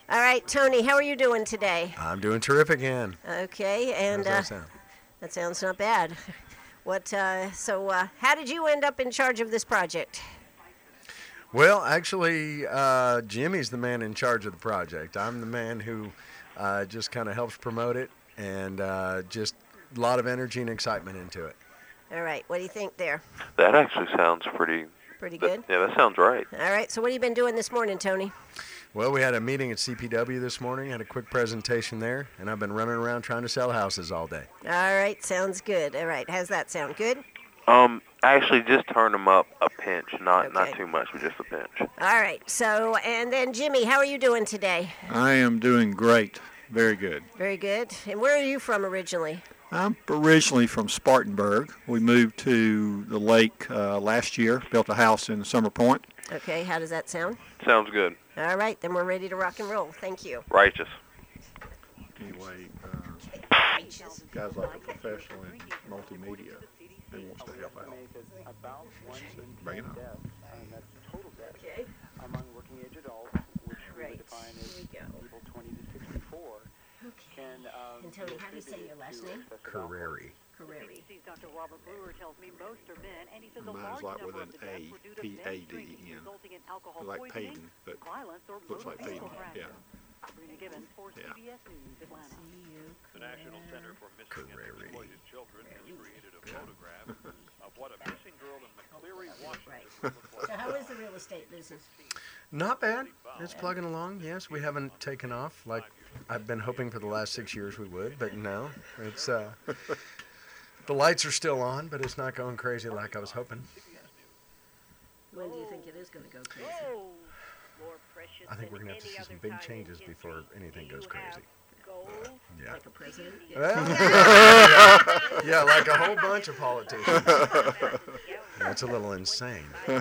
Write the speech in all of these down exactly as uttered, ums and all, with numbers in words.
All right, Tony, how are you doing today? I'm doing terrific, Ann. Okay, and How's uh, that sound? that sounds not bad. What? Uh, so, uh, how did you end up in charge of this project? Well, actually, uh, Jimmy's the man in charge of the project. I'm the man who uh, just kind of helps promote it, and uh, just a lot of energy and excitement into it. All right, what do you think there? That actually sounds pretty. Pretty that- good. yeah, that sounds right. All right, so what have you been doing this morning, Tony? Well, we had a meeting at C P W this morning, had a quick presentation there, and I've been running around trying to sell houses all day. All right, sounds good. All right, how's that sound? Good? Um, actually, just turn them up a pinch, not not Okay. too much, but just a pinch. All right, so, and then Jimmy, how are you doing today? I am doing great. Very good. Very good. And where are you from originally? I'm originally from Spartanburg. We moved to the lake uh, last year, built a house in Summer Point. Okay, how does that sound? Sounds good. All right, then we're ready to rock and roll. Thank you. Righteous. Anyway, uh, guys like a professional in multimedia who wants to help out. Bring it on. Okay. Among working age adults, which we Right, would define here as we go. people twenty to sixty-four, Okay. can um, And Tony, how do you say your last name? Carreri. Carreri. Doctor Robert Brewer tells me most are men, and he says a Mine's large like with number an of the deaths A, were due to P A men D drinking, E N. resulting in alcohol Like poisoning, Payton, but violence, or looks like motor Payton. vehicle Yeah. crashes. Sabrina Gibbons for Yeah. C B S News, Atlanta. The National Center for Missing and Carreri. Exploited Children has created a photograph of what a missing girl in McCleary, Washington Right. would look like. So how is the real estate business? Not bad. It's plugging along. Yes, we haven't taken off like I've been hoping for the last six years we would, but no, it's uh, the lights are still on, but it's not going crazy like I was hoping. When do you think it is going to go crazy? Oh, more precious I think we're than gonna have to any see other some big time in changes history. before anything Do goes you crazy. have gold? Yeah. Like a president? Yeah. Well, yeah, like a whole bunch of politicians. That's a little insane. Sure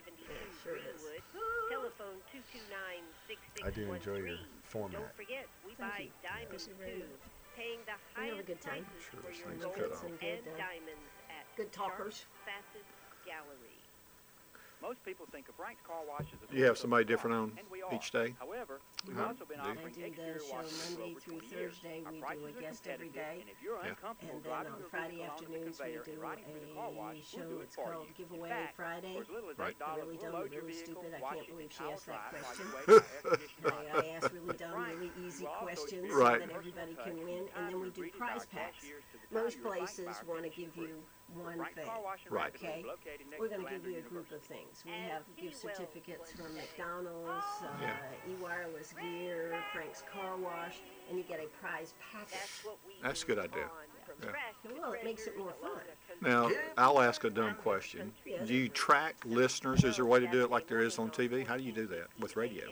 is. Telephone two two nine six six one three. I do enjoy your Don't format. forget, we buy you. diamonds Thank you very too. much. Paying the We have a highest good time. prices Sure, for this your thing's gold cut off. Some and good, uh, diamonds at good talkers. Sharp Facet Gallery. Most people think of Frank's Car Wash as a You have source of somebody car, different on and we are. each day? However, we've Uh-huh. also been Do you? offering I do the exterior show washes for Monday over through twenty years. Thursday. Our We do prices a are guest every competitive, day. and if you're Yeah. uncomfortable And then driving on your Friday vehicle onto the afternoons, we conveyor do and riding through the car a wash, show. we'll do it It's for called you. Giveaway In fact, Friday. for as little as Right. eight dollars, Really we'll dumb, load your really vehicle, stupid. I wash can't it believe she in asked that hour flat question. while you wait for our air conditioner I I ask really dumb, really easy questions so Right. that everybody can win, and then we do prize packs. Most places want to give you one thing. Right. Okay, we're going to give you a group of things. We have gift certificates from McDonald's, uh, Yeah. E-Wireless Gear, Frank's Car Wash, and you get a prize package. That's what we That's a do good idea. on from Yeah. trash to Well, it makes it more fun. Now, I'll ask a dumb question. Yes. Do you track listeners? Is there a way to do it like there is on T V? How do you do that with radio?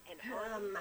Um,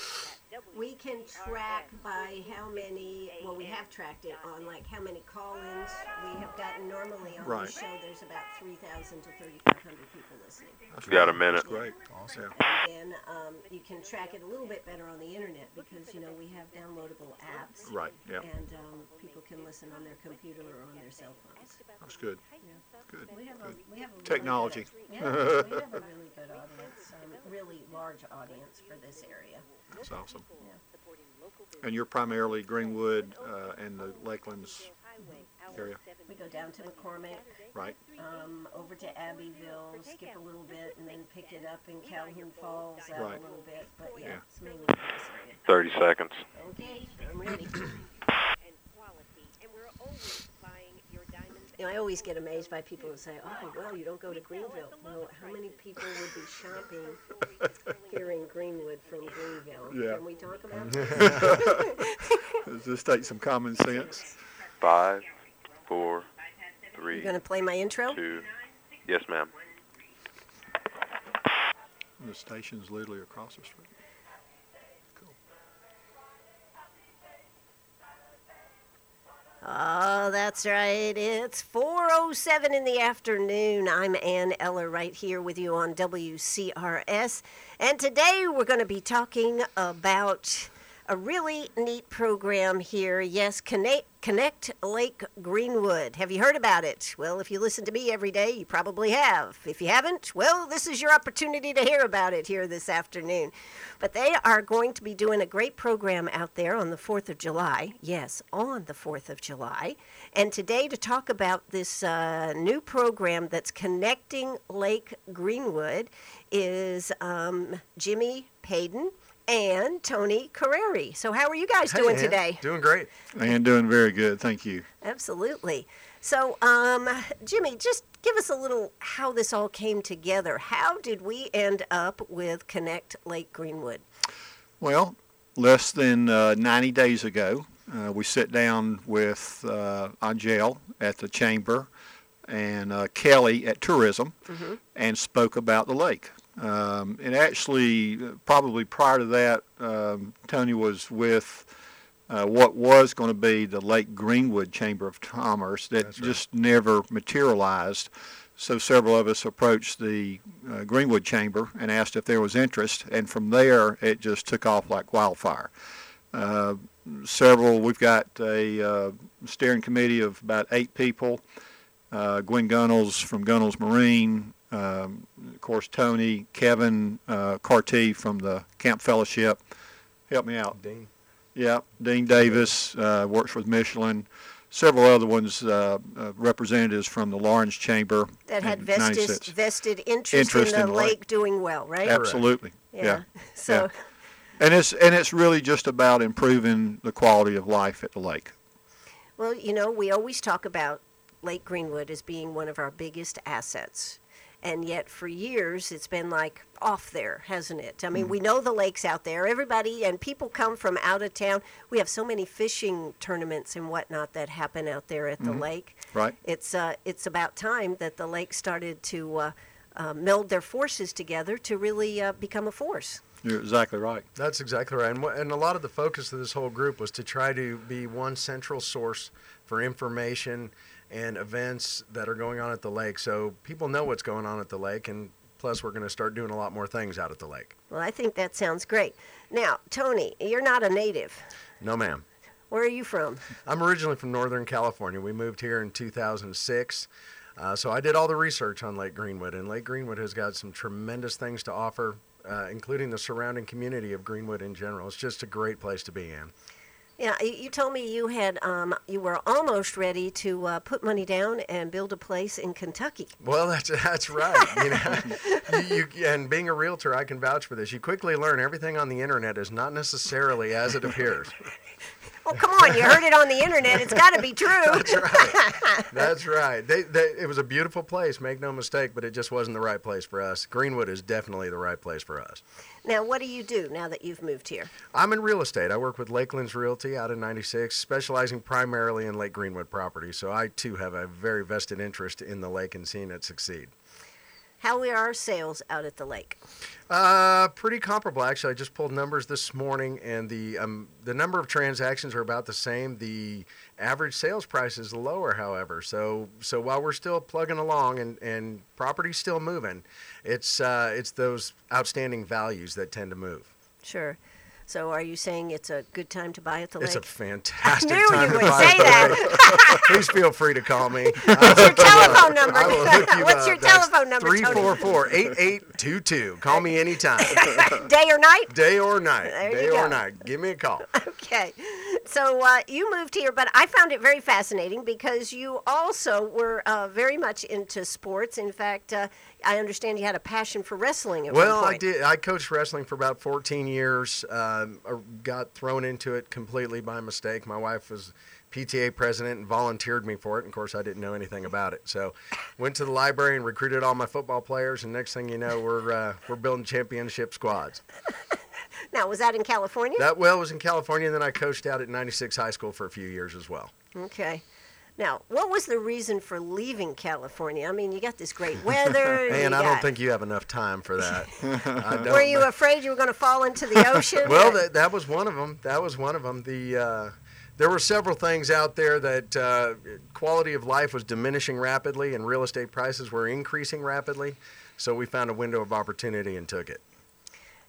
We can track by how many, well, we have tracked it on like how many call-ins we have gotten. Normally on Right. this show, there's about three thousand to thirty-five hundred people listening. That's You got a great. minute. That's great. Awesome. Yeah. And then um, you can track it a little bit better on the internet because, you know, we have downloadable apps. Right. Yeah. And um, people can listen on their computer or on their cell phones. That's good. Good. We have a, we have a really Technology. Good, yeah, we have a really good audience, um, really large audience for this area. That's awesome. Yeah. And you're primarily Greenwood uh, and the Lakelands area, We go down to McCormick, right? um, over to Abbeville, skip a little bit, and then pick it up in Calhoun Falls out Right. a little bit. But yeah, Yeah. it's mainly for this area. Thirty seconds. Okay, I'm ready. and quality, and we're always buying your diamonds. You know, I always get amazed by people who say, "Oh, well, you don't go to Greenville." Well, how many people would be shopping here in Greenwood from Greenville? Yeah. Can we talk about this? Does this take some common sense? Five, four, three, You're gonna play my intro? two. Yes, ma'am. The station's literally across the street. Cool. Oh, that's right. It's four oh seven in the afternoon. I'm Ann Eller right here with you on W C R S. And today we're going to be talking about a really neat program here. Yes, Connect, Connect Lake Greenwood. Have you heard about it? Well, if you listen to me every day, you probably have. If you haven't, well, this is your opportunity to hear about it here this afternoon. But they are going to be doing a great program out there on the fourth of July. Yes, on the fourth of July. And today to talk about this uh, new program that's connecting Lake Greenwood is um, Jimmy Payden and Tony Carreri. So how are you guys Hey, doing Ann. today? Doing great. And doing very good, thank you. Absolutely. So, um, Jimmy, just give us a little how this all came together. How did we end up with Connect Lake Greenwood? Well, less than uh, ninety days ago, uh, we sat down with uh, Angel at the Chamber and uh, Kelly at Tourism Mm-hmm. and spoke about the lake. Um, and actually, uh, probably prior to that, um, Tony was with uh, what was going to be the Lake Greenwood Chamber of Commerce that That's right. just never materialized. So several of us approached the uh, Greenwood Chamber and asked if there was interest, and from there it just took off like wildfire. Uh, several, we've got a uh, steering committee of about eight people. Uh, Gwen Gunnels from Gunnels Marine, um, of course Tony, Kevin uh, Carty from the Camp Fellowship. Help me out. Dean. Yeah, Dean Davis uh, works with Michelin. Several other ones, uh, uh, representatives from the Lawrence Chamber. That had in vested, ninety-six. vested interest, Interest in the in the lake, lake. doing well, right? Absolutely. Yeah. So, yeah. And it's and it's really just about improving the quality of life at the lake. well, you know, we always talk about Lake Greenwood as being one of our biggest assets. And yet for years it's been like off there, hasn't it? I mean, Mm-hmm. we know the lake's out there. Everybody, and people come from out of town. We have so many fishing tournaments and whatnot that happen out there at the Mm-hmm. lake. Right. It's uh, it's about time that the lake started to uh, uh, meld their forces together to really uh, become a force. You're exactly right. That's exactly right. And, wh- and a lot of the focus of this whole group was to try to be one central source for information and events that are going on at the lake, so people know what's going on at the lake, and plus we're going to start doing a lot more things out at the lake. Well, I think that sounds great. Now, Tony, you're not a native. No, ma'am. Where are you from? I'm originally from Northern California. We moved here in two thousand six, uh, so I did all the research on Lake Greenwood, and Lake Greenwood has got some tremendous things to offer, uh, including the surrounding community of Greenwood in general. It's just a great place to be in. Yeah, you you told me you had um, you were almost ready to uh, put money down and build a place in Kentucky. Well, that's that's right. You know, you, you and being a realtor, I can vouch for this. You quickly learn everything on the internet is not necessarily as it appears. Oh, come on, you heard it on the internet. It's got to be true. That's right. That's right. They, they, it was a beautiful place, make no mistake, but it just wasn't the right place for us. Greenwood is definitely the right place for us. Now, what do you do now that you've moved here? I'm in real estate. I work with Lakelands Realty out in ninety-six, specializing primarily in Lake Greenwood property. So I, too, have a very vested interest in the lake and seeing it succeed. How are our sales out at the lake? Uh, pretty comparable, actually. I just pulled numbers this morning, and the um, the number of transactions are about the same. The average sales price is lower, however. So so while we're still plugging along and, and property's still moving, it's uh, it's those outstanding values that tend to move. Sure. So are you saying it's a good time to buy at the It's a lake? fantastic I knew time you to would buy say at the that. lake. Please feel free to call me. What's your telephone number? I will hook you What's up. your That's telephone number, three Tony? four four, eight eight two two. Call me anytime. Day or night? Day or night. There Day you or go. night. Give me a call. Okay. So uh, you moved here, but I found it very fascinating because you also were uh, very much into sports. In fact, uh, I understand you had a passion for wrestling at Well, one I point. did. I coached wrestling for about fourteen years. Um, I got thrown into it completely by mistake. My wife was P T A president and volunteered me for it. And of course, I didn't know anything about it. So, went to the library and recruited all my football players. And next thing you know, we're uh, we're building championship squads. Now, was that in California? That well was in California, and then I coached out at ninety-six High School for a few years as well. Okay. Now, what was the reason for leaving California? I mean, you got this great weather. you And I don't got- think you have enough time for that. I don't, Were you afraid you were going to fall into the ocean? Well, that, that was one of them. That was one of them. The uh, there were several things out there that uh, quality of life was diminishing rapidly, and real estate prices were increasing rapidly. So we found a window of opportunity and took it.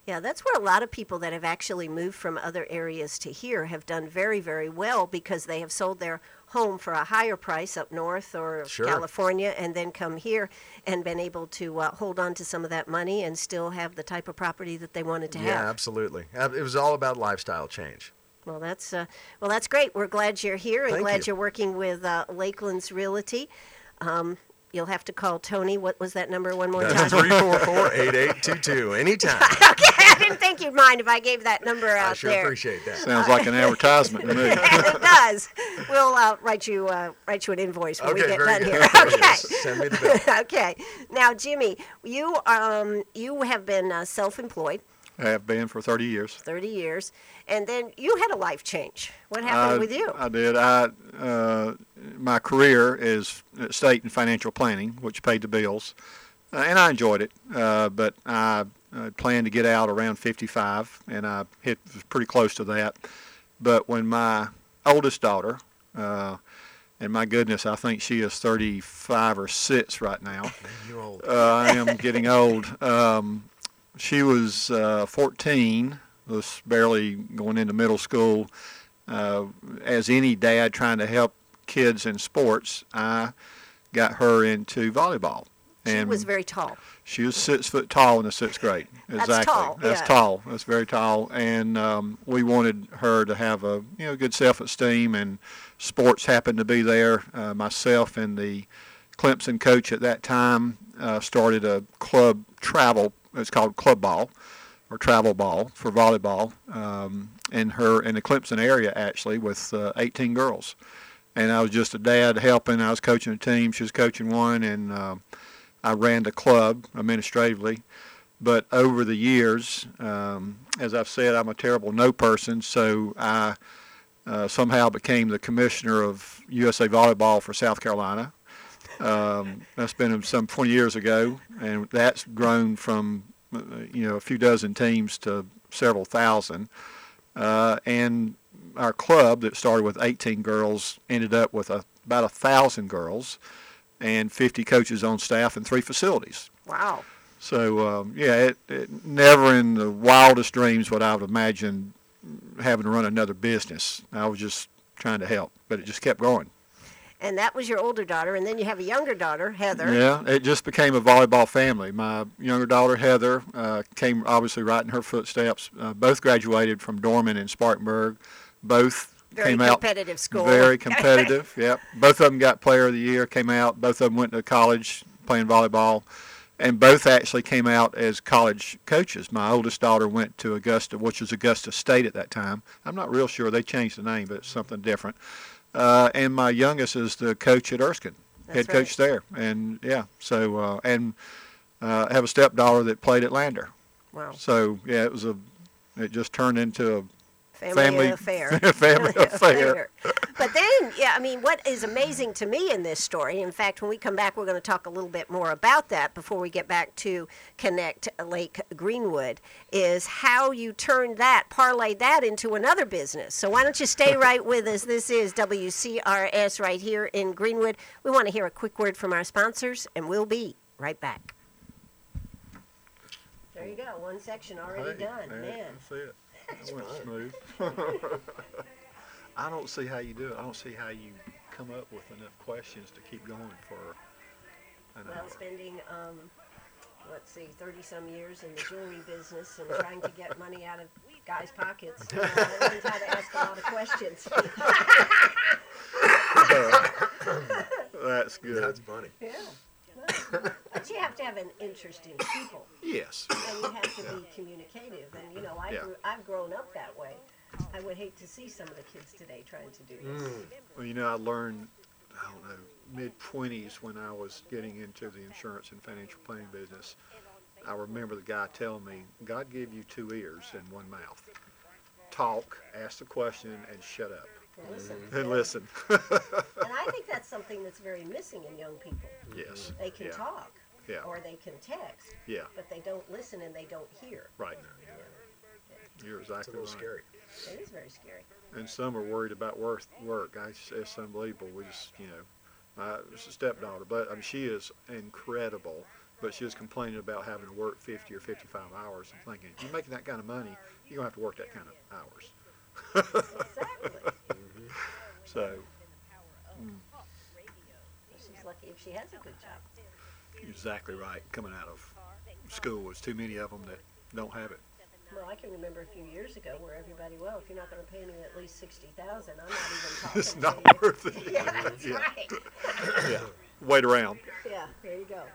Yeah, that's where a lot of people that have actually moved from other areas to here have done very, very well because they have sold their home for a higher price up north or Sure. California and then come here and been able to uh, hold on to some of that money and still have the type of property that they wanted to Yeah, have. absolutely. Uh, It was all about lifestyle change. Well, that's uh, well, that's great. We're glad you're here and Thank glad you. you're working with uh, Lakeland's Realty. Um, you'll have to call Tony. What was that number one more That's time? three four four, eight eight two two. Anytime. Okay, I didn't think you'd mind if I gave that number out I sure there. appreciate that. Sounds like an advertisement to me. It does. We'll uh, write you uh, write you an invoice when we Okay, get very done good. here. Very Okay. good. Send me the bill. Okay. Now, Jimmy, you um you have been uh, self-employed I have been for thirty years. thirty years, and then you had a life change. What happened I, with you? I did. I uh, my career is estate and financial planning, which paid the bills, uh, and I enjoyed it. Uh, but I uh, planned to get out around fifty-five, and I hit was pretty close to that. But when my oldest daughter, uh, and my goodness, I think she is thirty-five or six right now. Man, you're old. Uh, I am getting old. Um, she was uh, fourteen, was barely going into middle school. Uh, as any dad trying to help kids in sports, I got her into volleyball. She And was very tall. she was six foot tall in the sixth grade. That's Exactly. tall, That's yeah. tall. That's very tall. And um, we wanted her to have a you know good self-esteem, and sports happened to be there. Uh, myself and the Clemson coach at that time uh, started a club travel. It's called club ball or travel ball for volleyball um, in her in the Clemson area actually with uh, eighteen girls. And I was just a dad helping. I was coaching a team. She was coaching one, and uh, I ran the club administratively. But over the years, um, as I've said, I'm a terrible no person, so I uh, somehow became the commissioner of U S A Volleyball for South Carolina. Um, that's been some twenty years ago, and that's grown from uh, you know a few dozen teams to several thousand. Uh, and our club that started with eighteen girls ended up with a, about a thousand girls and fifty coaches on staff and three facilities. Wow. So um, yeah, it, it never in the wildest dreams would I have imagined having to run another business. I was just trying to help, but it just kept going. And that was your older daughter, and then you have a younger daughter, Heather. Yeah, it just became a volleyball family. My younger daughter, Heather, uh, came obviously right in her footsteps. Uh, both graduated from Dorman and Spartanburg. Both Very came out competitive school. very competitive. Yep. Both of them got Player of the Year. Came out. Both of them went to college playing volleyball, and both actually came out as college coaches. My oldest daughter went to Augusta, which was Augusta State at that time. I'm not real sure they changed the name, but it's something different. Uh, and my youngest is the coach at Erskine, That's head coach there. And yeah, so uh, and uh, I have a stepdaughter that played at Lander. Wow. So yeah, it was a, it just turned into a Family, family affair. family affair. But then, yeah, I mean, what is amazing to me in this story, in fact, when we come back, we're going to talk a little bit more about that before we get back to Connect Lake Greenwood, is how you turned that, parlayed that into another business. So why don't you stay right with us? This is W C R S right here in Greenwood. We want to hear a quick word from our sponsors, and we'll be right back. There you go, one section already done, man. That's it. That went smooth. I don't see how you do it. I don't see how you come up with enough questions to keep going for an Well, hour. spending, um, let's see, thirty-some years in the jewelry business and trying to get money out of guys' pockets, you know, I learned how to ask a lot of questions. That's good. That's funny. Yeah. Well, but you have to have an interest in people, Yes. and you have to be communicative. And you know, I Yeah. grew, I've grown up that way. I would hate to see some of the kids today trying to do this. Mm. Well, you know, I learned, I don't know, mid-twenties when I was getting into the insurance and financial planning business. I remember the guy telling me, God gave you two ears and one mouth. Talk, ask the question, and shut up. And listen. And listen. And I think that's something that's very missing in young people. Yes. They can Yeah. talk, Yeah. or they can text, Yeah. but they don't listen and they don't hear. Right. You're It's a exactly little right. scary. It is very scary. And some are worried about work. Work. I, it's unbelievable. We just, you know, my stepdaughter, but I mean, she is incredible but she was complaining about having to work fifty or fifty-five hours and thinking, if you're making that kind of money, you're going to have to work that kind of hours. Exactly. So, mm, She's lucky if she has a good job. exactly right. Coming out of school, there's too many of them that don't have it. Well, I can remember a few years ago where everybody, well, if you're not going to pay me at least sixty thousand, I'm not even talking It's to not you. worth it. Yeah, that's Yeah. right. Yeah. Wait around. Yeah, there you go.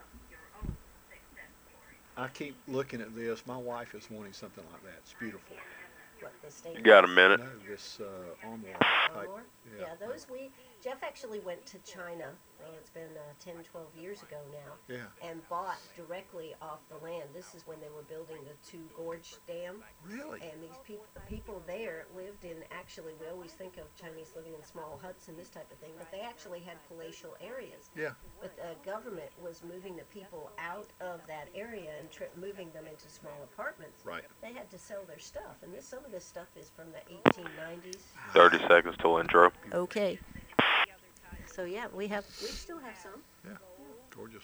I keep looking at this. My wife is wanting something like that. It's beautiful. What, the state? You got a minute? No, this uh, armoire type. Armor? Yeah. Yeah, those we, Jeff actually went to China, well, it's been uh, ten, twelve years ago now, Yeah. and bought directly off the land. This is when they were building the Two Gorge Dam. Really? And these people, the people there lived in, actually, we always think of Chinese living in small huts and this type of thing, but they actually had palatial areas. Yeah. But the government was moving the people out of that area and tri- moving them into small apartments. Right. They had to sell their stuff, and this some of this stuff is from the eighteen nineties. thirty seconds till intro. Okay. So yeah, we have, we still have some. Gorgeous.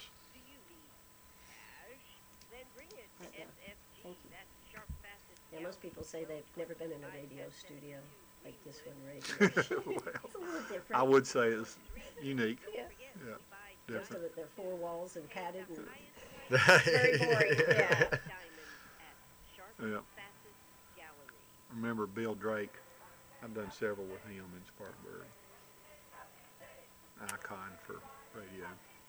Right now. Thank you. Yeah, most people say they've never been in a radio studio like this one right here. Well, It's a little different. I would say it's unique. Yeah. Yeah. Most of Different. it, they're four walls and padded and very boring. Yeah. Yeah. Remember Bill Drake? I've done several with him in Spartanburg. Icon for radio.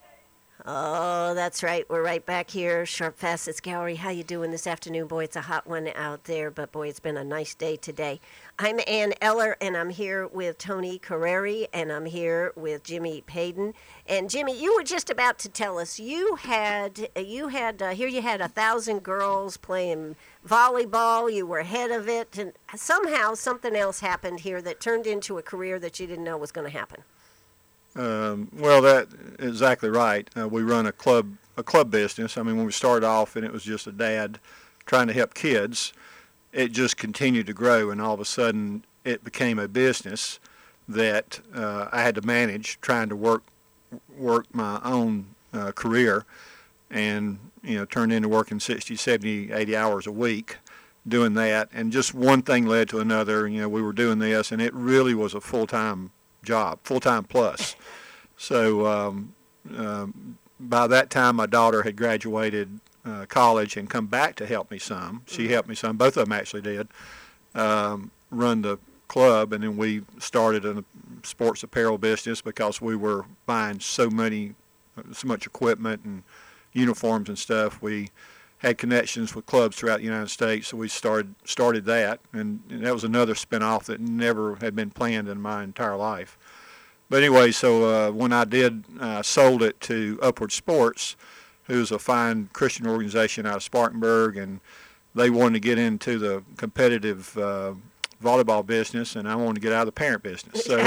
Oh, that's right. We're right back here, Sharp Facets Gallery. How you doing this afternoon? Boy, it's a hot one out there, but boy, it's been a nice day today. I'm Ann Eller, and I'm here with Tony Carreri, and I'm here with Jimmy Payden. And Jimmy, you were just about to tell us you had you had uh, here you had a thousand girls playing volleyball. You were head of it, and somehow something else happened here that turned into a career that you didn't know was going to happen. Um, well, that exactly right. Uh, we run a club a club business. I mean, when we started off and it was just a dad trying to help kids, it just continued to grow, and all of a sudden it became a business that uh, I had to manage, trying to work work my own uh, career, and you know, turned into working sixty, seventy, eighty hours a week doing that, and just one thing led to another. You know, we were doing this, and it really was a full-time job, full-time plus. So um, um, by that time, my daughter had graduated uh, college and come back to help me some. She helped me some. Both of them actually did um, run the club, and then we started a sports apparel business because we were buying so many, so much equipment and uniforms and stuff. We had connections with clubs throughout the United States, so we started started that, and, and that was another spinoff that never had been planned in my entire life. But anyway, so uh, when I did, uh, sold it to Upward Sports, who's a fine Christian organization out of Spartanburg, and they wanted to get into the competitive uh, volleyball business, and I wanted to get out of the parent business. So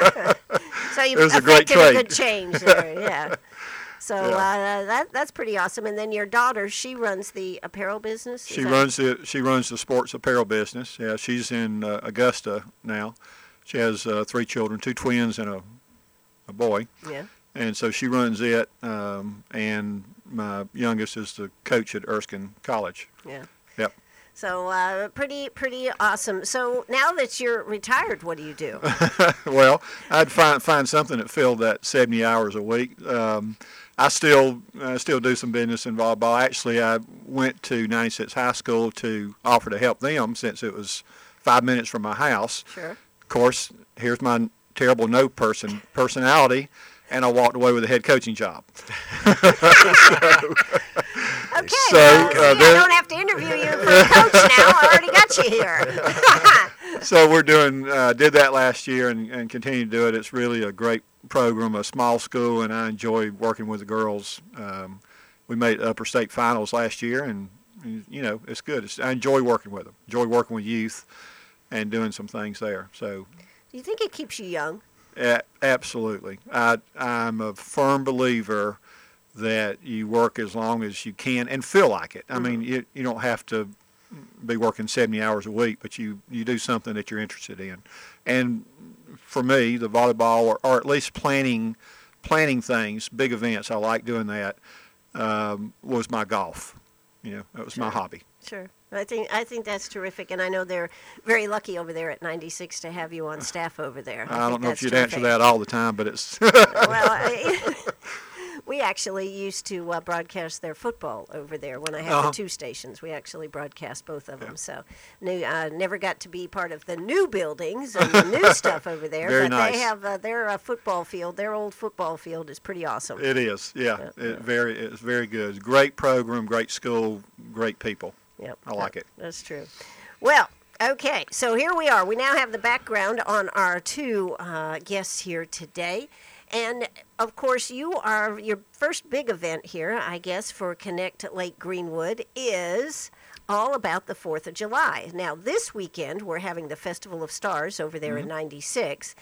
So you It was a affected great a good trade. change there, yeah. So Yeah. uh, that that's pretty awesome. And then your daughter, she runs the apparel business. Is she that- runs the she runs the sports apparel business. Yeah, she's in uh, Augusta now. She has uh, three children, two twins and a a boy. Yeah. And so she runs it, um, and my youngest is the coach at Erskine College. Yeah. Yep. So uh, pretty pretty awesome. So now that you're retired, what do you do? Well, I'd find find something that filled that seventy hours a week. Um, I still uh, still do some business in volleyball. Actually, I went to ninety-six High School to offer to help them since it was five minutes from my house. Sure. Of course, here's my terrible no person personality, and I walked away with a head coaching job. Okay. So, well, uh, see, I there- don't have to interview you for a coach now. I already got you here. So we're doing, uh, did that last year and, and continue to do it. It's really a great program, a small school, and I enjoy working with the girls. Um, we made upper state finals last year, and, you know, it's good. It's, I enjoy working with them, enjoy working with youth and doing some things there. So Do you think it keeps you young? a- absolutely. I, I'm a firm believer that you work as long as you can and feel like it. I mean, you, you don't have to be working seventy hours a week, but you, you do something that you're interested in. And for me, the volleyball, or, or at least planning planning things, big events, I like doing that. um, was my golf. You know, that was my hobby. Sure. I think I think that's terrific, and I know they're very lucky over there at ninety-six to have you on staff over there. I, I don't think know if that's you'd terrific. answer that all the time, but it's Well, I, we actually used to uh, broadcast their football over there when I had Uh-huh. the two stations. We actually broadcast both of them. So, new, uh, never got to be part of the new buildings and the new stuff over there. Very but nice. they have uh, their uh, football field. Their old football field is pretty awesome. it is. Yeah, Yeah, it, very it's very good. Great program, great school, great people. Yep, I like it. That's true. Well, okay, so here we are. We now have the background on our two uh, guests here today. And, of course, you are, your first big event here, I guess, for Connect Lake Greenwood is all about the fourth of July. Now, this weekend, we're having the Festival of Stars over there in ninety-six.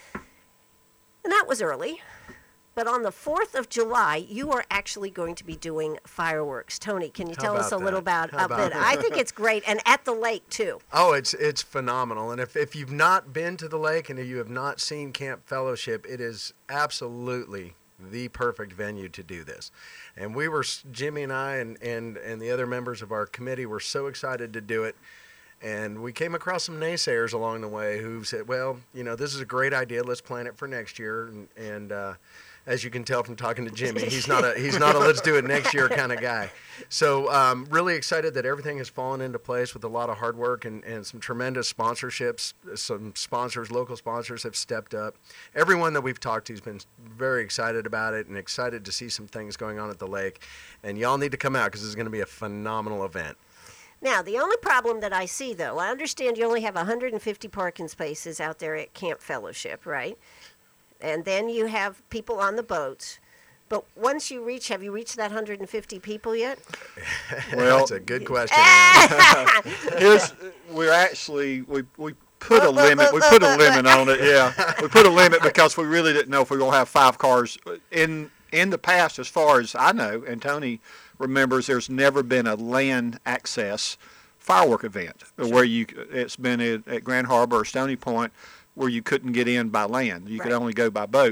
And that was early. But on the fourth of July, you are actually going to be doing fireworks. Tony, can you How tell us a about little that? about, How about it? about I think it's great, and at the lake, too. Oh, it's it's phenomenal. And if, if you've not been to the lake and if you have not seen Camp Fellowship, it is absolutely the perfect venue to do this. And we were, Jimmy and I and, and, and the other members of our committee were so excited to do it. And we came across some naysayers along the way who said, well, you know, this is a great idea. Let's plan it for next year. And, and uh, as you can tell from talking to Jimmy, he's not a he's not a let's do it next year kind of guy. So um, really excited that everything has fallen into place with a lot of hard work and, and some tremendous sponsorships. Some sponsors, local sponsors have stepped up. Everyone that we've talked to has been very excited about it and excited to see some things going on at the lake. And y'all need to come out because this is going to be a phenomenal event. Now, the only problem that I see, though, I understand you only have one hundred fifty parking spaces out there at Camp Fellowship, right? And then you have people on the boats. But once you reach, have you reached that one hundred fifty people yet? Well- That's a good question. Ann. Here's, we're actually we we put a limit. We put a limit on it. Yeah, we put a limit because we really didn't know if we were gonna have five cars in in the past. As far as I know, and Tony remembers, there's never been a land access firework event where you. It's been at, at Grand Harbor or Stony Point where you couldn't get in by land. You could Right. only go by boat.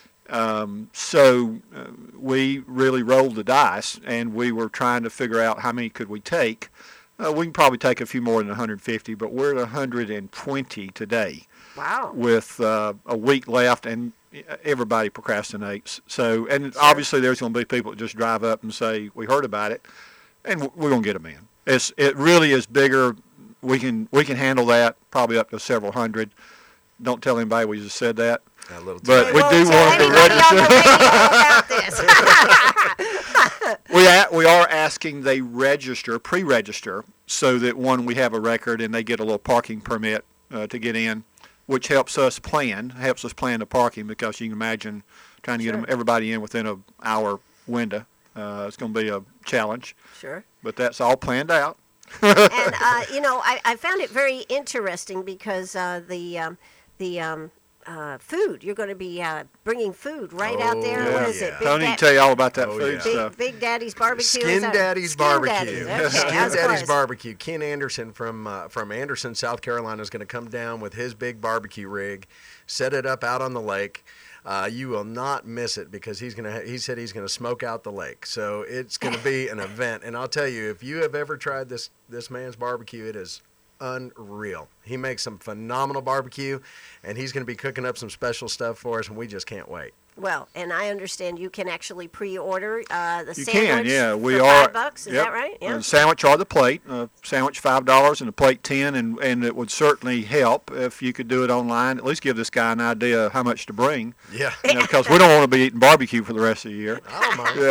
Um, so uh, we really rolled the dice, and we were trying to figure out how many could we take. Uh, we can probably take a few more than one hundred fifty, but we're at one hundred twenty today Wow. with uh, a week left, and everybody procrastinates. So, and obviously there's going to be people that just drive up and say, we heard about it, and we're going to get them in. It's, it really is bigger. We can, we can handle that, probably up to several hundred. Don't tell anybody we just said that. A little But We we do won't tell want to anybody on the register. radio about this. We a, we are asking they register, pre-register, so that one, we have a record and they get a little parking permit uh, to get in, which helps us plan, helps us plan the parking, because you can imagine trying to get them, Sure. everybody in within an hour window. Uh, it's going to be a challenge, Sure. but that's all planned out. And, uh, you know, I, I found it very interesting because uh, the, um, the um, uh, food, you're going to be uh, bringing food right out Oh, there. What is it? yeah. Big Tony Da- can tell you all about that Oh, food yeah. stuff. Big, Big Daddy's Barbecue. is Skin that- Daddy's Skin Barbecue. Daddy's. Okay, Skin that's Daddy's close. Barbecue. Ken Anderson from uh, from Anderson, South Carolina, is going to come down with his big barbecue rig, set it up out on the lake. Uh, you will not miss it because he's gonna. Ha- he said he's gonna smoke out the lake, so it's gonna be an event. And I'll tell you, if you have ever tried this this man's barbecue, it is unreal. He makes some phenomenal barbecue, and he's gonna be cooking up some special stuff for us, and we just can't wait. Well, and I understand you can actually pre-order uh, the You sandwich can, yeah. We for are. five bucks. Is yep. that right? Yeah. And sandwich or the plate. Uh, sandwich five dollars and the plate ten, and and it would certainly help if you could do it online. At least give this guy an idea of how much to bring. Yeah. You know, because we don't want to be eating barbecue for the rest of the year. I don't mind.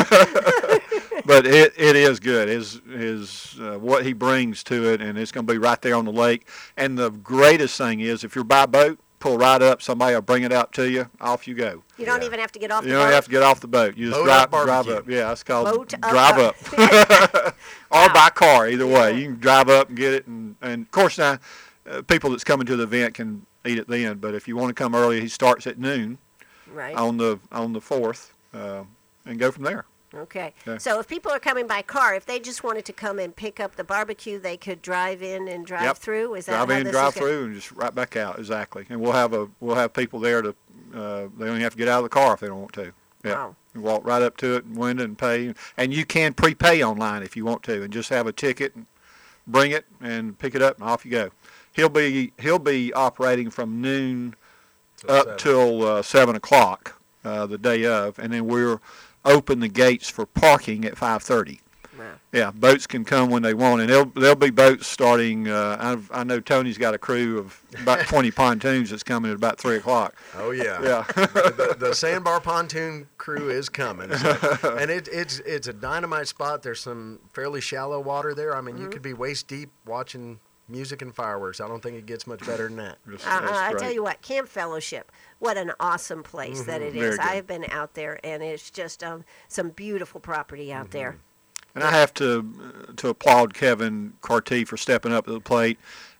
Yeah. But it, it is good. His his uh, what he brings to it, and it's going to be right there on the lake. And the greatest thing is, if you're by boat, pull right up. Somebody will bring it out to you. Off you go. You don't Yeah. even have to get off You the don't boat. have to get off the boat. You just Boat drive, up drive barbecue. up. Yeah, it's called Boat up drive bar- up. Or Wow. by car, either way. Yeah. You can drive up and get it. And, and of course, now, uh, people that's coming to the event can eat it then. But if you want to come early, he starts at noon Right. on the on the fourth, uh, and go from there. Okay. Okay. So if people are coming by car, if they just wanted to come and pick up the barbecue, they could drive in and drive Yep. through. Is that Drive how in, this drive is gonna- through, and just right back out. Exactly. And we'll have a we'll have people there to. Uh, they only have to get out of the car if they don't want to. Yeah. Wow. You walk right up to it and window and pay. And you can prepay online if you want to, and just have a ticket and bring it and pick it up and off you go. He'll be he'll be operating from noon Till up seven. till uh, seven o'clock uh, the day of, and then we're open the gates for parking at five thirty. Wow. Yeah, boats can come when they want, and there'll there'll be boats starting. Uh, I've, I know Tony's got a crew of about twenty pontoons that's coming at about three o'clock. Oh yeah, Yeah. the, the Sandbar pontoon crew is coming, so- and it, it's it's a dynamite spot. There's some fairly shallow water there. I mean, you could be waist deep watching music and fireworks. I don't think it gets much better than that. That's- Uh, that's I great. tell you what, Camp Fellowship, what an awesome place that it Very is. good. I've been out there, and it's just um, some beautiful property out there. And I have to uh, to applaud Kevin Carty for stepping up to the plate.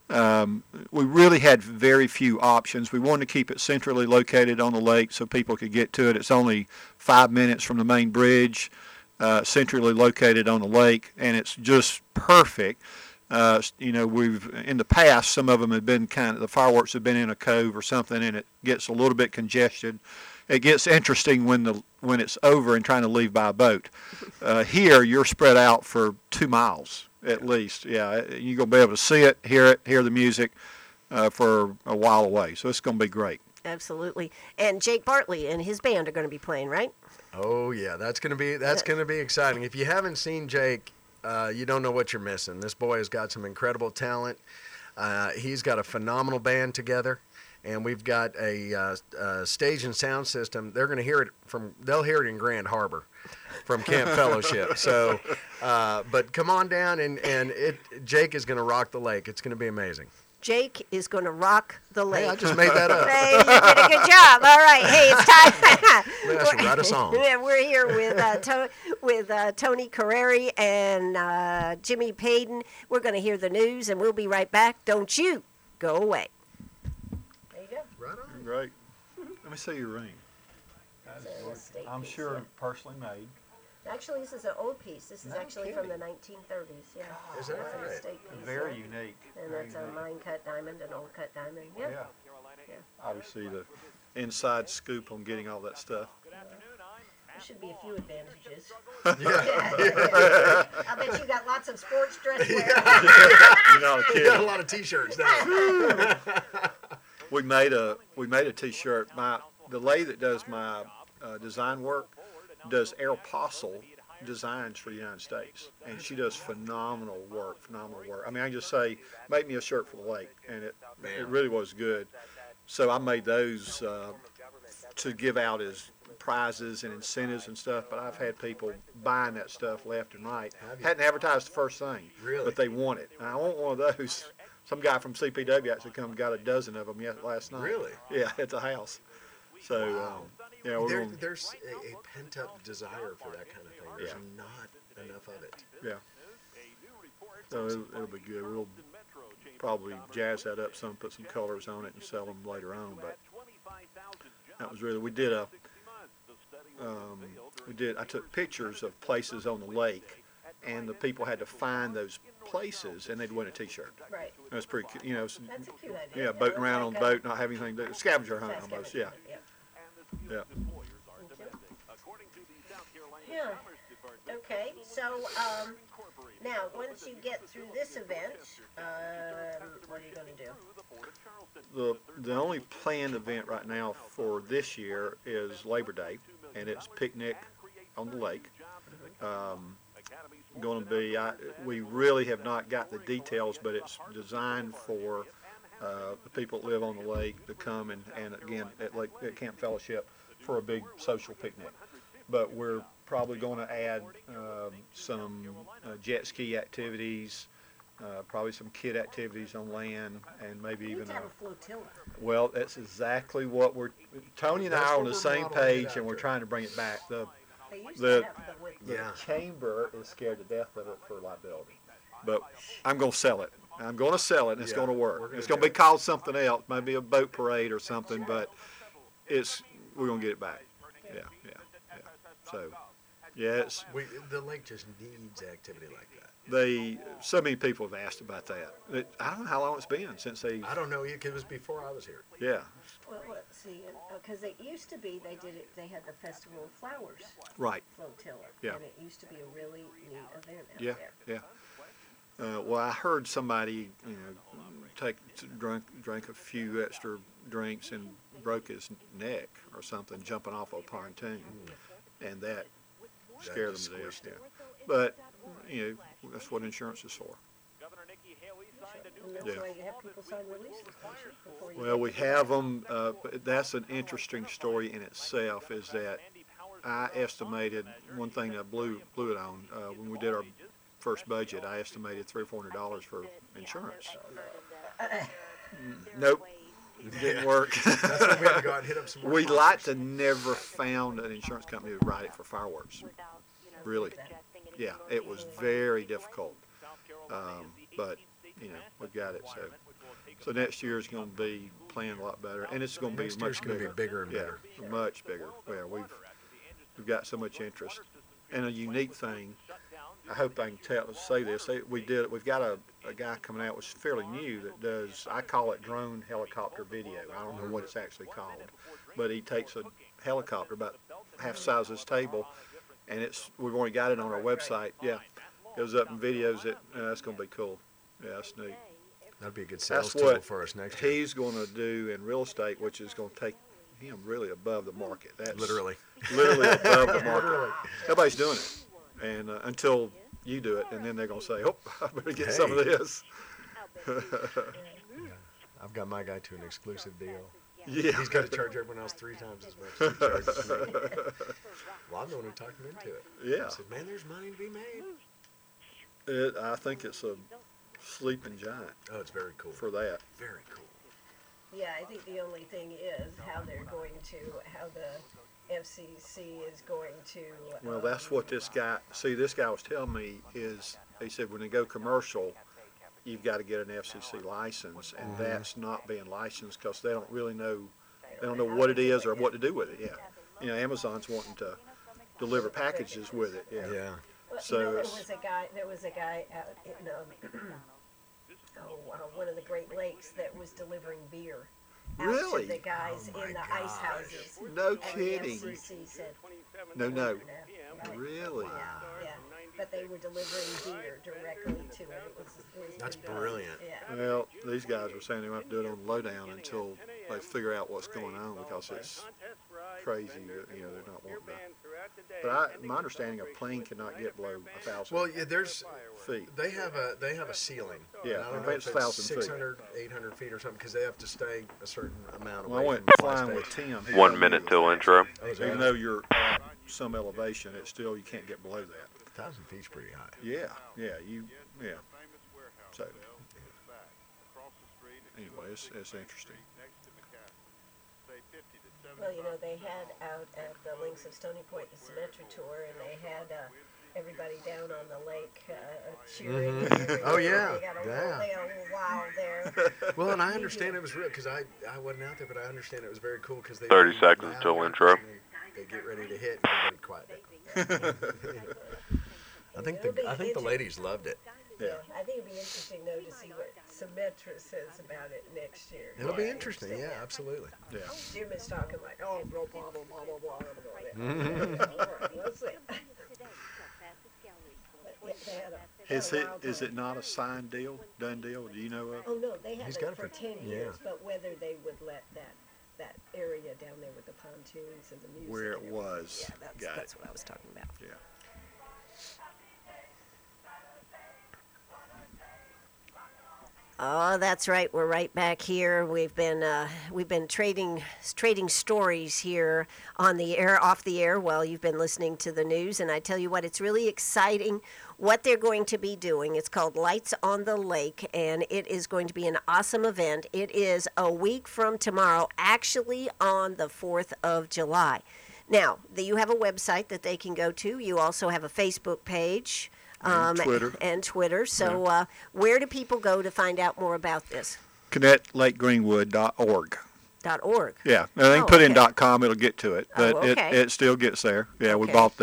Um, we really had very few options. We wanted to keep it centrally located on the lake so people could get to it. It's only five minutes from the main bridge, uh, centrally located on the lake, and it's just perfect. Uh, you know, we've in the past, some of them have been kind of, the fireworks have been in a cove or something, and it gets a little bit congested. It gets interesting when the when it's over and trying to leave by a boat. Uh, here, you're spread out for two miles at least. Yeah, you're gonna be able to see it, hear it, hear the music uh, for a while away. So it's gonna be great. Absolutely. And Jake Bartley and his band are going to be playing, right? Oh yeah, that's gonna be that's gonna be exciting. If you haven't seen Jake, uh, you don't know what you're missing. This boy has got some incredible talent. Uh, he's got a phenomenal band together, and we've got a, uh, uh stage and sound system. They're gonna hear it from. They'll hear it in Grand Harbor, from Camp Fellowship. So, uh, but come on down, and and it. Jake is gonna rock the lake. It's gonna be amazing. Jake is going to rock the lake. Hey, I just made that up. Hey, you did a good job. All right. Hey, it's time. Maybe I should write a song. Yeah, we're here with uh, to- with uh, Tony Carreri and uh, Jimmy Payton. We're going to hear the news, and we'll be right back. Don't you go away. There you go. Right on. Great. Let me see your ring. I'm sure personally made. Actually, this is an old piece. This is No actually from the kidding. nineteen thirties. Yeah. Is that That's an right? estate piece. Very yeah. unique. And Very that's a unique. mine cut diamond, an old cut diamond. Yeah. Yeah. Obviously, the inside scoop on getting all that stuff. There should be a few advantages. Yeah. I bet you got lots of sports dress wear. You're not a You kid. got a lot of T-shirts now. We made a we made a T-shirt. My the lady that does my uh, design work does Aeropostale designs for the United States, and she does phenomenal work. Phenomenal work. I mean, I can just say, make me a shirt for the lake, and it it really was good. So I made those uh, to give out as prizes and incentives and stuff. But I've had people buying that stuff left and right. Have you? Hadn't advertised the first thing, Really? but they want it. And I want one of those. Some guy from C P W actually come and got a dozen of them yet last night. Really? Yeah, at the house. So, um, yeah, we're There, going. there's a, a pent-up desire for that kind of thing. There's Yeah. not enough of it. Yeah. So it'll, it'll be good. We'll probably jazz that up some, put some colors on it, and sell them later on. But that was really. We did a. Um, we did. I took pictures of places on the lake, and the people had to find those places, and they'd win a T-shirt. Right. That was pretty. cu- You know. s- That's a cute idea. Yeah, It boating looks around like on the a- boat, not having anything to do. Scavenger hunt That's almost. good. Yeah. Yeah. Yeah. Okay. So um, now, once you get through this event, um, what are you going to do? The the only planned event right now for this year is Labor Day, and it's picnic on the lake. Um, going to be, I, we really have not got the details, but it's designed for uh, the people that live on the lake to come and, and again at Lake at Camp Fellowship for a big social picnic. But we're probably going to add um, some uh, jet ski activities. Uh, probably some kid activities on land, and maybe You need even to a, have a flotilla. well, that's exactly what we're. Tony and I That's are what on the we're same modeling it page, and we're after. trying to bring it back. The They used The- to have the with the Yeah. chamber is scared to death of it for liability, but I'm going to sell it. I'm going to sell it, and it's Yeah, going to we're work. gonna It's going do to be called something else, maybe a boat parade or something, but it's we're going to get it back. Yeah, yeah, yeah. So, yeah, it's We, the lake just needs activity like that. they so many people have asked about that. It, I don't know how long it's been since they. I don't know. It was before I was here. Yeah, Well, let's see, because it used to be, they did it, they had the Festival of Flowers right. flotilla. Yeah. And it used to be a really neat event out Yeah, there. yeah. Uh, well, I heard somebody, you know, take drank drank a few extra drinks and broke his neck or something jumping off a pontoon, and that scared just them to death. squished Yeah. it. But you know, that's what insurance is for. Governor Nikki Haley signed a new And that's Yeah. why you have people sign releases before you. Well, get we to the have event. them. Uh, but that's an interesting story in itself. Is that I estimated one thing that blew blew it on uh, when we did our first budget. I estimated three or four hundred dollars for insurance. Nope, it didn't work. That's why we had to go out and hit up some more We sponsors. like to never found an insurance company to write it for fireworks. Really, yeah, it was very difficult. Um, but you know, we've got it. So, so next year is going to be playing a lot better, and it's going to be Next year's much gonna be bigger. bigger and yeah, better. much bigger. Well, we've we've got so much interest, and a unique thing. I hope I can tell say this. They- We did. We've got a, a guy coming out, which is fairly new, that does. I call it drone helicopter video. I don't know what it's actually called, but he takes a helicopter about half the size of this table, and it's. We've already got it on our website. Yeah, goes up and videos it. Uh, that's going to be cool. Yeah, that's neat. That'd be a good sales That's tool what for us next year. he's going to do in real estate, which is going to take him really above the market. That's Literally. literally above the market. Everybody's doing it, and uh, until you do it, and then they're going to say, "Oh, I better get some of Hey. this." I've got my guy to an exclusive deal. Yeah, He's got to charge everyone else three times as much as he charges me. Well, I'm the one who talked him into it. Yeah. I said, man, there's money to be made. It, I think it's a sleeping giant Oh, it's very cool. for that. Very cool. Yeah, I think the only thing is how they're going to, how the F C C is going to. Well, um, that's what this guy. See, this guy was telling me is he said when they go commercial, you've got to get an F C C license, and Mm-hmm. that's not being licensed because they don't really know. They don't know what it is or what to do with it. Yeah, you know, Amazon's wanting to deliver packages with it. Yeah. Yeah. Well, So you know, there it's- was a guy. There was a guy out in um, oh, uh, one of the Great Lakes that was delivering beer out Really? to the guys Oh, my in the ice gosh. houses. No And the kidding. F C C said, No, no. no, right. Really? Yeah, yeah. But they were delivering beer directly to it. It was, it was That's pretty brilliant. Yeah. Well, these guys were saying they have to do it on the lowdown until they figure out what's going on because it's crazy that, you know, they're not wanting to. But I, my understanding, a plane cannot get below a thousand Well, yeah, there's feet. they have a they have a ceiling. Yeah, And I I don't know bet if it's it's 1,000 feet. six hundred, eight hundred feet or something because they have to stay a certain amount away. Well, I went from the fly flying with station. Tim. He One told me minute till intro. Oh, is Even that though you're at some elevation, it's still you can't get below that. a thousand feet's pretty high. Yeah, yeah, you, yeah. So anyway, it's, it's interesting. Well, you know, they had out at the Links of Stony Point the Symmetra tour, and they had uh, everybody down on the lake uh, cheering. Mhm. everybody. Oh, yeah, They got a, yeah. They got a little wow there. Well, and I understand it was real because I, I wasn't out there, but I understand it was very cool because they thirty they seconds loud till and intro. They, they get ready to hit, and everybody quiet down. I think It'll be the I think the inter- ladies loved it. Yeah. I think it'd be interesting, though, to see what Symmetra says about it next year. It'll be interesting. Yeah, absolutely. Yeah. Jim is talking like, oh, blah, blah, blah, blah, blah, blah, blah, blah. All right, let's see. But, yeah, they had a- had Is a it wild is time. it not a signed deal, done deal? Do you know of? Oh, no, they had He's it got it for for- ten yeah. years, but whether they would let that, that area down there with the pontoons and the music. Where it and everything. was. Yeah, that's, Got that's it. what I was talking about. Yeah. Oh, that's right. We're right back here. We've been uh, we've been trading trading stories here on the air, off the air, while you've been listening to the news. And I tell you what, it's really exciting what they're going to be doing. It's called Lights on the Lake, and it is going to be an awesome event. It is a week from tomorrow, actually on the fourth of July. Now, the, you have a website that they can go to. You also have a Facebook page. And Twitter. And Twitter. So, uh, where do people go to find out more about this? connect lake greenwood dot org. Dot org. Yeah, now they can Oh, put in okay. dot com, it'll get to it, but Oh, it, okay. it still gets there. Yeah, we Okay. bought that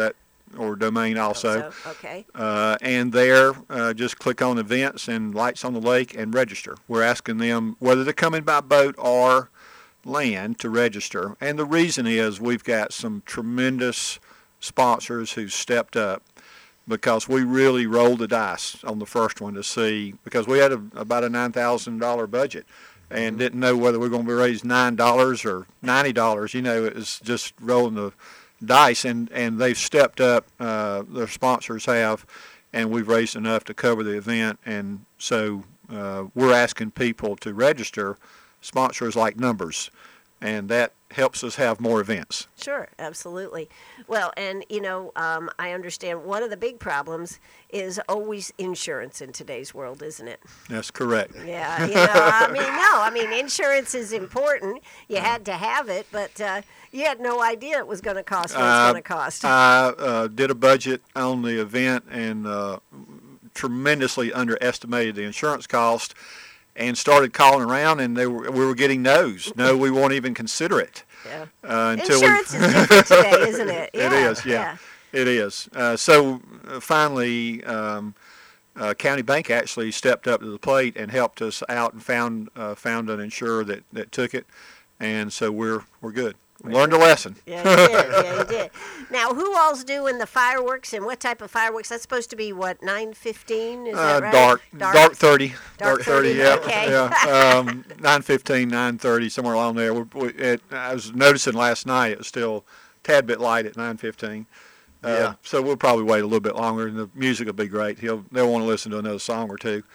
or domain also. Also, okay. Uh, and there, uh, just click on events and lights on the lake and register. We're asking them whether they're coming by boat or land to register. And the reason is we've got some tremendous sponsors who stepped up, because we really rolled the dice on the first one to see, because we had a, about a nine thousand dollars budget and mm-hmm. didn't know whether we were going to be raised nine dollars or ninety dollars. You know, it was just rolling the dice, and, and they've stepped up, uh, their sponsors have, and we've raised enough to cover the event. And so uh, we're asking people to register. Sponsors like numbers, and that helps us have more events. Sure, absolutely. Well, and, you know, um, I understand one of the big problems is always insurance in today's world, isn't it? That's correct. Yeah, you know, I mean, no, I mean, insurance is important. You had to have it, but uh, you had no idea it was going to cost what it's uh, going to cost. I uh, did a budget on the event and uh, tremendously underestimated the insurance cost, and started calling around, and they were, we were getting no's. No, we won't even consider it. Yeah. Uh, until Insurance we is different today, isn't it? It Yeah, is, yeah. It is. Uh, so uh, finally, um, uh, County Bank actually stepped up to the plate and helped us out and found uh, found an insurer that, that took it, and so we're we're good. Learned a lesson. Yeah, you did. Yeah, you did. Now, who all's doing the fireworks, and what type of fireworks? That's supposed to be, what, nine fifteen? Is Uh, that right? dark, dark, thirty, Dark dark thirty. 30, Yeah, okay. yeah. Um, nine fifteen, nine thirty, somewhere along there. We, we, it, I was noticing last night it was still a tad bit light at nine fifteen. Uh, Yeah. So we'll probably wait a little bit longer, and the music will be great. He'll they'll want to listen to another song or two.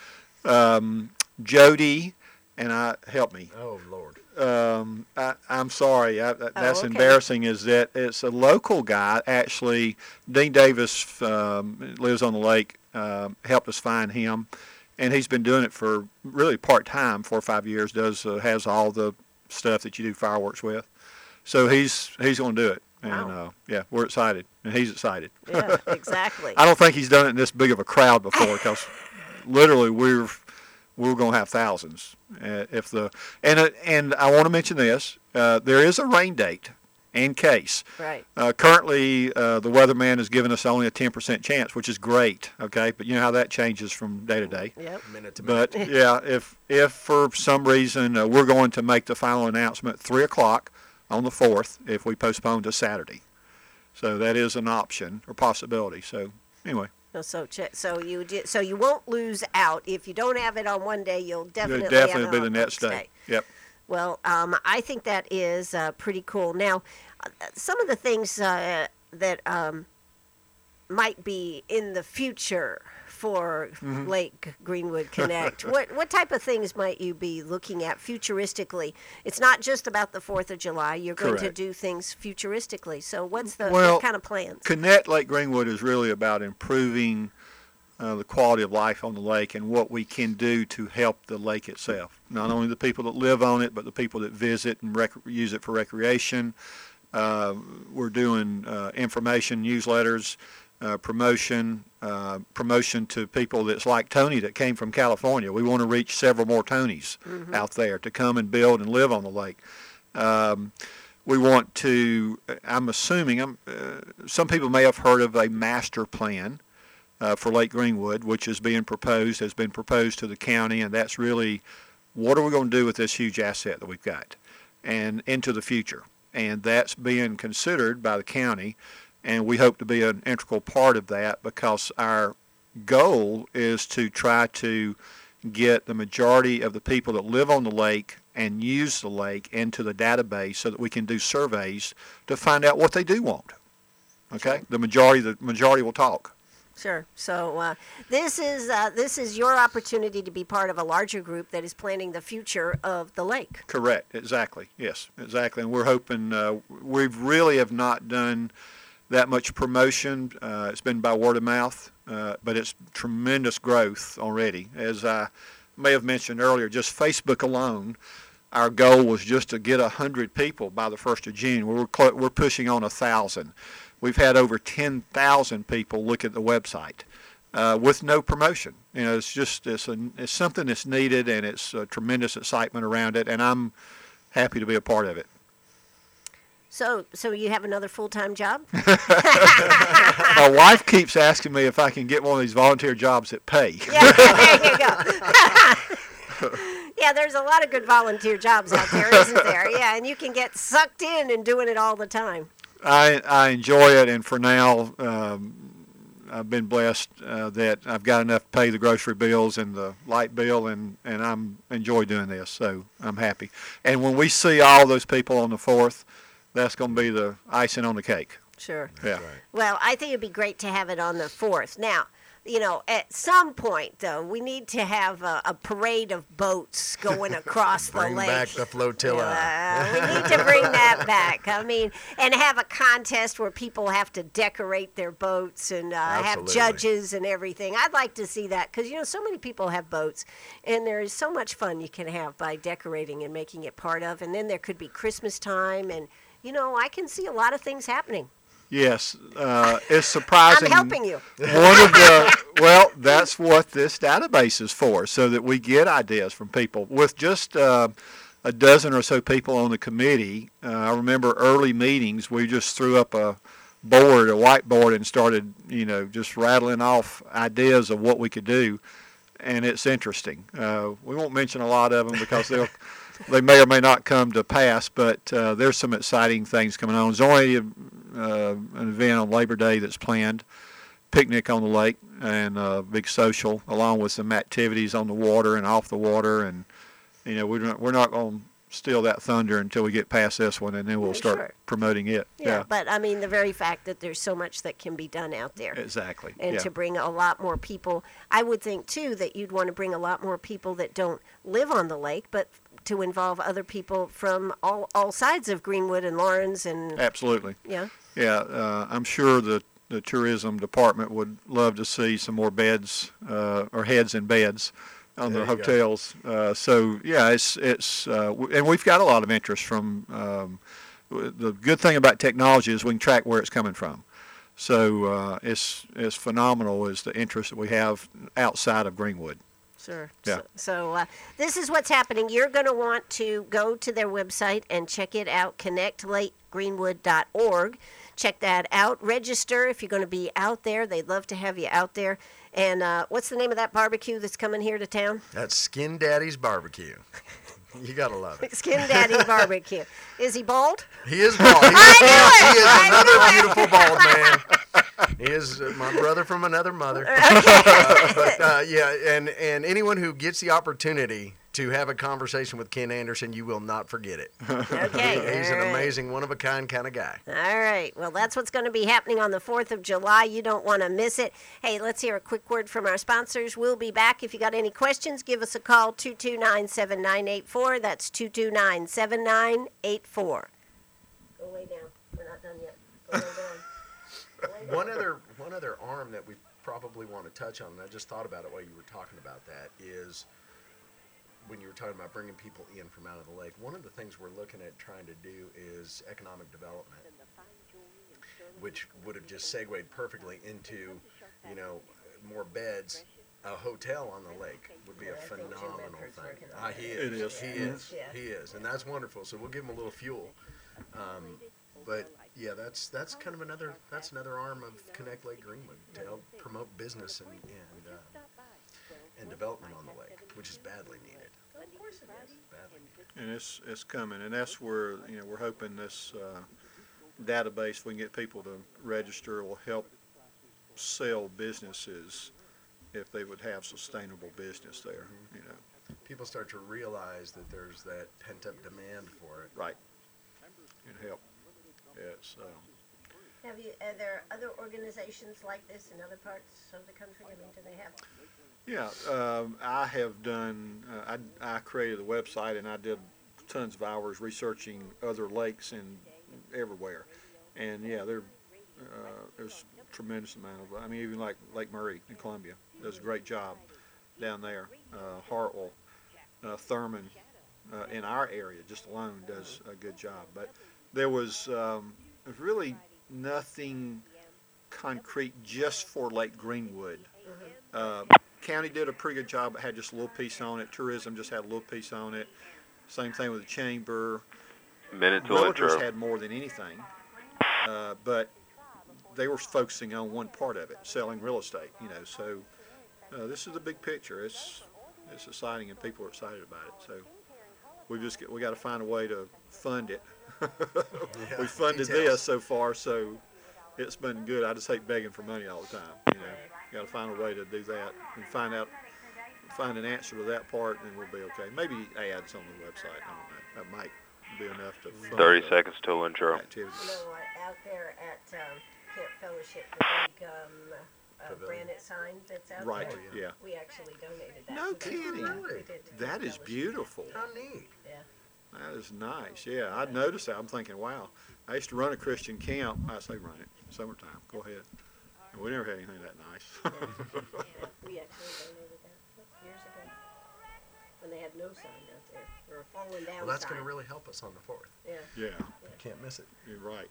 Um, Jody and I, help me. Oh, Lord. Um, I, I'm sorry. I, that's Oh, okay. embarrassing. Is that it's a local guy. Actually, Dean Davis um, lives on the lake. Um, helped us find him, and he's been doing it for really part time, four or five years. Does uh, has all the stuff that you do fireworks with. So he's he's going to do it, and Wow. uh, yeah, we're excited, and he's excited. Yeah, exactly. I don't think he's done it in this big of a crowd before, because literally we're we're going to have thousands. Uh, if the and uh, and I want to mention this: uh, there is a rain date in case. Right. Uh, currently, uh, the weatherman has given us only a ten percent chance, which is great. Okay, but you know how that changes from day to day. Yep. Minute to minute. But yeah, if if for some reason uh, we're going to make the final announcement at three o'clock on the fourth, if we postpone to Saturday, so that is an option or possibility. So anyway. No, so che- so you did, so you won't lose out if you don't have it on one day. You'll definitely, It'll definitely have it be on the next day. day. Yep. Well, um, I think that is uh, pretty cool. Now, uh, some of the things uh, that um, might be in the future for Mm-hmm. Lake Greenwood Connect. what what type of things might you be looking at futuristically? It's not just about the Fourth of July. You're going to Correct. do things futuristically. So, what's the Well, what kind of plans? Connect Lake Greenwood is really about improving uh, the quality of life on the lake and what we can do to help the lake itself. Not only the people that live on it, but the people that visit and rec- use it for recreation. Uh, we're doing uh, information newsletters, uh, promotion, uh, promotion to people that's like Tony that came from California. We want to reach several more Tonys Mm-hmm. out there to come and build and live on the lake. Um, we want to, I'm assuming, I'm, uh, some people may have heard of a master plan uh, for Lake Greenwood, which is being proposed, has been proposed to the county, and that's really what are we going to do with this huge asset that we've got and into the future. And that's being considered by the county, and we hope to be an integral part of that, because our goal is to try to get the majority of the people that live on the lake and use the lake into the database so that we can do surveys to find out what they do want. Okay? The majority the majority will talk. Sure. So uh, this is uh, this is your opportunity to be part of a larger group that is planning the future of the lake. Correct. Exactly. Yes, exactly. And we're hoping, uh, we really have not done that much promotion. Uh, it's been by word of mouth, uh, but it's tremendous growth already. As I may have mentioned earlier, just Facebook alone, our goal was just to get one hundred people by the first of June. We're, cl- we're pushing on one thousand. We've had over ten thousand people look at the website uh, with no promotion. You know, it's just it's, a, it's something that's needed, and it's a tremendous excitement around it, and I'm happy to be a part of it. So, so you have another full-time job? My wife keeps asking me if I can get one of these volunteer jobs that pay. Yeah, there you go. Yeah, there's a lot of good volunteer jobs out there, isn't there? Yeah, and you can get sucked in and doing it all the time. I I enjoy it, and for now, um, I've been blessed uh, that I've got enough to pay the grocery bills and the light bill, and, and I'm enjoy doing this, so I'm happy. And when we see all those people on the fourth, that's going to be the icing on the cake. Sure. Yeah. Right. Well, I think it'd be great to have it on the fourth. Now, you know, at some point, though, we need to have a, a parade of boats going across the Bring lake. back the flotilla. Uh, we need to bring that back. I mean, and have a contest where people have to decorate their boats and uh, have Absolutely. judges and everything. I'd like to see that because, you know, so many people have boats, and there is so much fun you can have by decorating and making it part of. And then there could be Christmas time, and, you know, I can see a lot of things happening. Yes, uh, it's surprising. I'm helping you. One of the well, that's what this database is for, so that we get ideas from people. With just uh, a dozen or so people on the committee, uh, I remember early meetings. We just threw up a board, a whiteboard, and started, you know, just rattling off ideas of what we could do, and it's interesting. Uh, we won't mention a lot of them because they'll. They may or may not come to pass, but uh, there's some exciting things coming on. There's only uh, an event on Labor Day that's planned, picnic on the lake, and a big social, along with some activities on the water and off the water. And, you know, we're not, we're not going to steal that thunder until we get past this one, and then we'll start Sure. promoting it. Yeah, but I mean, the very fact that there's so much that can be done out there. Exactly. And yeah. to bring a lot more people. I would think, too, that you'd want to bring a lot more people that don't live on the lake, but to involve other people from all, all sides of Greenwood and Lawrence and, Absolutely. yeah. Yeah, uh, I'm sure the, the tourism department would love to see some more beds uh, or heads in beds on There the you go. hotels. Uh, so yeah, it's it's uh, w- and we've got a lot of interest from. Um, w- the good thing about technology is we can track where it's coming from. So uh, it's it's phenomenal is the interest that we have outside of Greenwood. Sure. Yeah. So, so uh, this is what's happening. You're going to want to go to their website and check it out, connect lake greenwood dot org. Check that out. Register if you're going to be out there. They'd love to have you out there. And uh, what's the name of that barbecue that's coming here to town? That's Skin Daddy's Barbecue. You gotta love it. Skin Daddy Barbecue. Is he bald? He is bald. He is, I he is I another beautiful bald man. He is uh, my brother from another mother. Uh, but uh, yeah, and and anyone who gets the opportunity to have a conversation with Ken Anderson, you will not forget it. Okay. He- he's all an right. amazing, one of a kind kind of guy. All right. Well, that's what's going to be happening on the fourth of July. You don't want to miss it. Hey, let's hear a quick word from our sponsors. We'll be back. If you got any questions, give us a call, two two nine, seven nine eight four. That's two two nine, seven nine eight four. Go lay down. We're not done yet. Go lay down. Go lay down. One other one other arm that we probably want to touch on, and I just thought about it while you were talking about that, is when you were talking about bringing people in from out of the lake. One of the things we're looking at trying to do is economic development, which would have just segued perfectly into, you know, more beds. A hotel on the lake would be a phenomenal thing. Ah, he is. It is. He is. Yeah. He is, and that's wonderful. So we'll give him a little fuel. Um, but yeah, that's that's kind of another that's another arm of Connect Lake Greenwood to help promote business and and uh, and development on the lake, which is badly needed. Of course it is. Badly needed. And it's it's coming, and that's where you know we're hoping this uh, database, if we can get people to register, will help sell businesses if they would have sustainable business there. You know, People start to realize that there's that pent up demand for it. right? It help. It's um, Have you, are there other organizations like this in other parts of the country? I mean, do they have? yeah. Um, I have done. Uh, I I created a website and I did tons of hours researching other lakes and everywhere, and yeah, there uh, there's a tremendous amount of. I mean, even like Lake Murray in Columbia does a great job down there. Uh, Hartwell, uh, Thurman, uh, in our area just alone does a good job. But there was um, really nothing concrete just for Lake Greenwood. Uh, county did a pretty good job. It had just a little piece on it. Tourism just had a little piece on it. Same thing with the chamber. Minute till realtors intro. had more than anything, uh, but they were focusing on one part of it, selling real estate. You know, so uh, this is the big picture. It's it's exciting, and people are excited about it. So we just get, we got to find a way to fund it. we funded details. this so far, so it's been good. I just hate begging for money all the time. You know, you got to find a way to do that and find out, find an answer to that part, and we'll be okay. Maybe ads on the website. I don't know. That might be enough to fund Thirty the seconds till intro. activities. You know what, out there at um, Camp Fellowship, the big um, uh, Pavilion. granite sign that's out Right. there, Oh, Yeah. we actually donated that. No to them. kidding. We did to That Camp is Fellowship. beautiful. How neat. Yeah. That is nice. Yeah, I noticed that. I'm thinking, wow. I used to run a Christian camp. I say run it. Summertime. Go ahead. And we never had anything that nice. Yeah, we actually donated that years ago when they had no sign out there, or a fallen down Well, that's sign. going to really help us on the fourth. Yeah. Yeah, Can't miss it. you're right.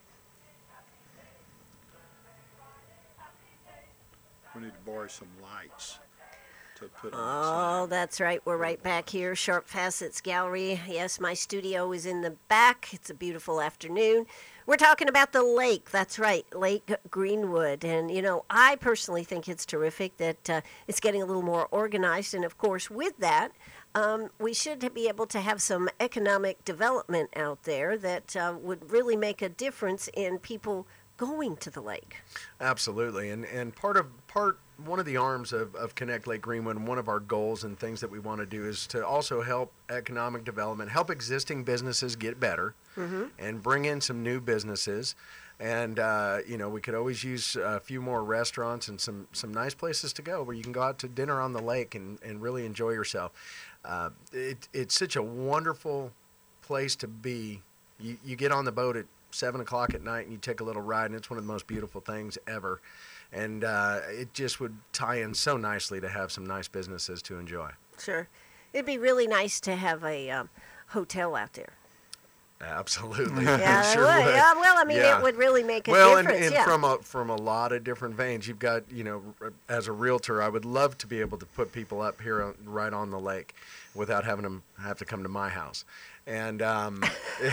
We need to borrow some lights to put on the Oh, sign. that's right. We're right back here, Sharp Facets Gallery. Yes, my studio is in the back. It's a beautiful afternoon. We're talking about the lake. That's right, Lake Greenwood. And, you know, I personally think it's terrific that uh, it's getting a little more organized. And, of course, with that, um, we should be able to have some economic development out there that uh, would really make a difference in people going to the lake. Absolutely, and and part of part one of the arms of, of Connect Lake Greenwood, and one of our goals and things that we want to do is to also help economic development, help existing businesses get better, Mm-hmm. and bring in some new businesses. And uh, you know, we could always use a few more restaurants and some some nice places to go where you can go out to dinner on the lake and, and really enjoy yourself. Uh, it, it's such a wonderful place to be. You, you get on the boat at seven o'clock at night and you take a little ride, and it's one of the most beautiful things ever. And uh, it just would tie in so nicely to have some nice businesses to enjoy. Sure. It'd be really nice to have a um, hotel out there. Absolutely. Yeah, It it sure would. would. Yeah, well, I mean, Yeah. it would really make a Well, and, difference. and yeah. from a from a lot of different veins, you've got, you know, r- as a realtor, I would love to be able to put people up here on, right on the lake, without having them have to come to my house. And um,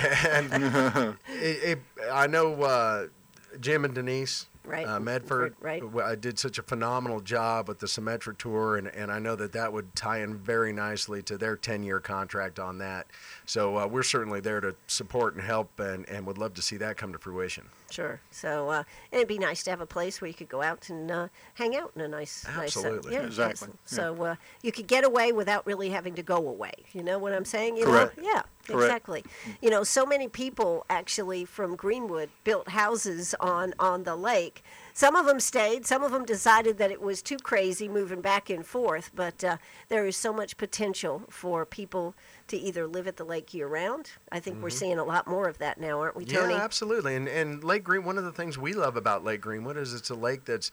and it, it, I know uh, Jim and Denise. Right. Uh, Medford, Right. w- I did such a phenomenal job with the Symmetric Tour, and, and I know that that would tie in very nicely to their ten-year contract on that. So uh, we're certainly there to support and help, and, and would love to see that come to fruition. Sure. So uh, it'd be nice to have a place where you could go out and uh, hang out in a nice, Absolutely. nice. Uh, yeah, Exactly. absol- So uh, you could get away without really having to go away. You know what I'm saying? You Correct. Know? Yeah. Correct. Exactly. You know, so many people actually from Greenwood built houses on on the lake. Some of them stayed. Some of them decided that it was too crazy moving back and forth. But uh, there is so much potential for people to either live at the lake year round. I think we're seeing a lot more of that now, aren't we, Tony? Yeah, absolutely. And and Lake Green, one of the things we love about Lake Greenwood is it's a lake that's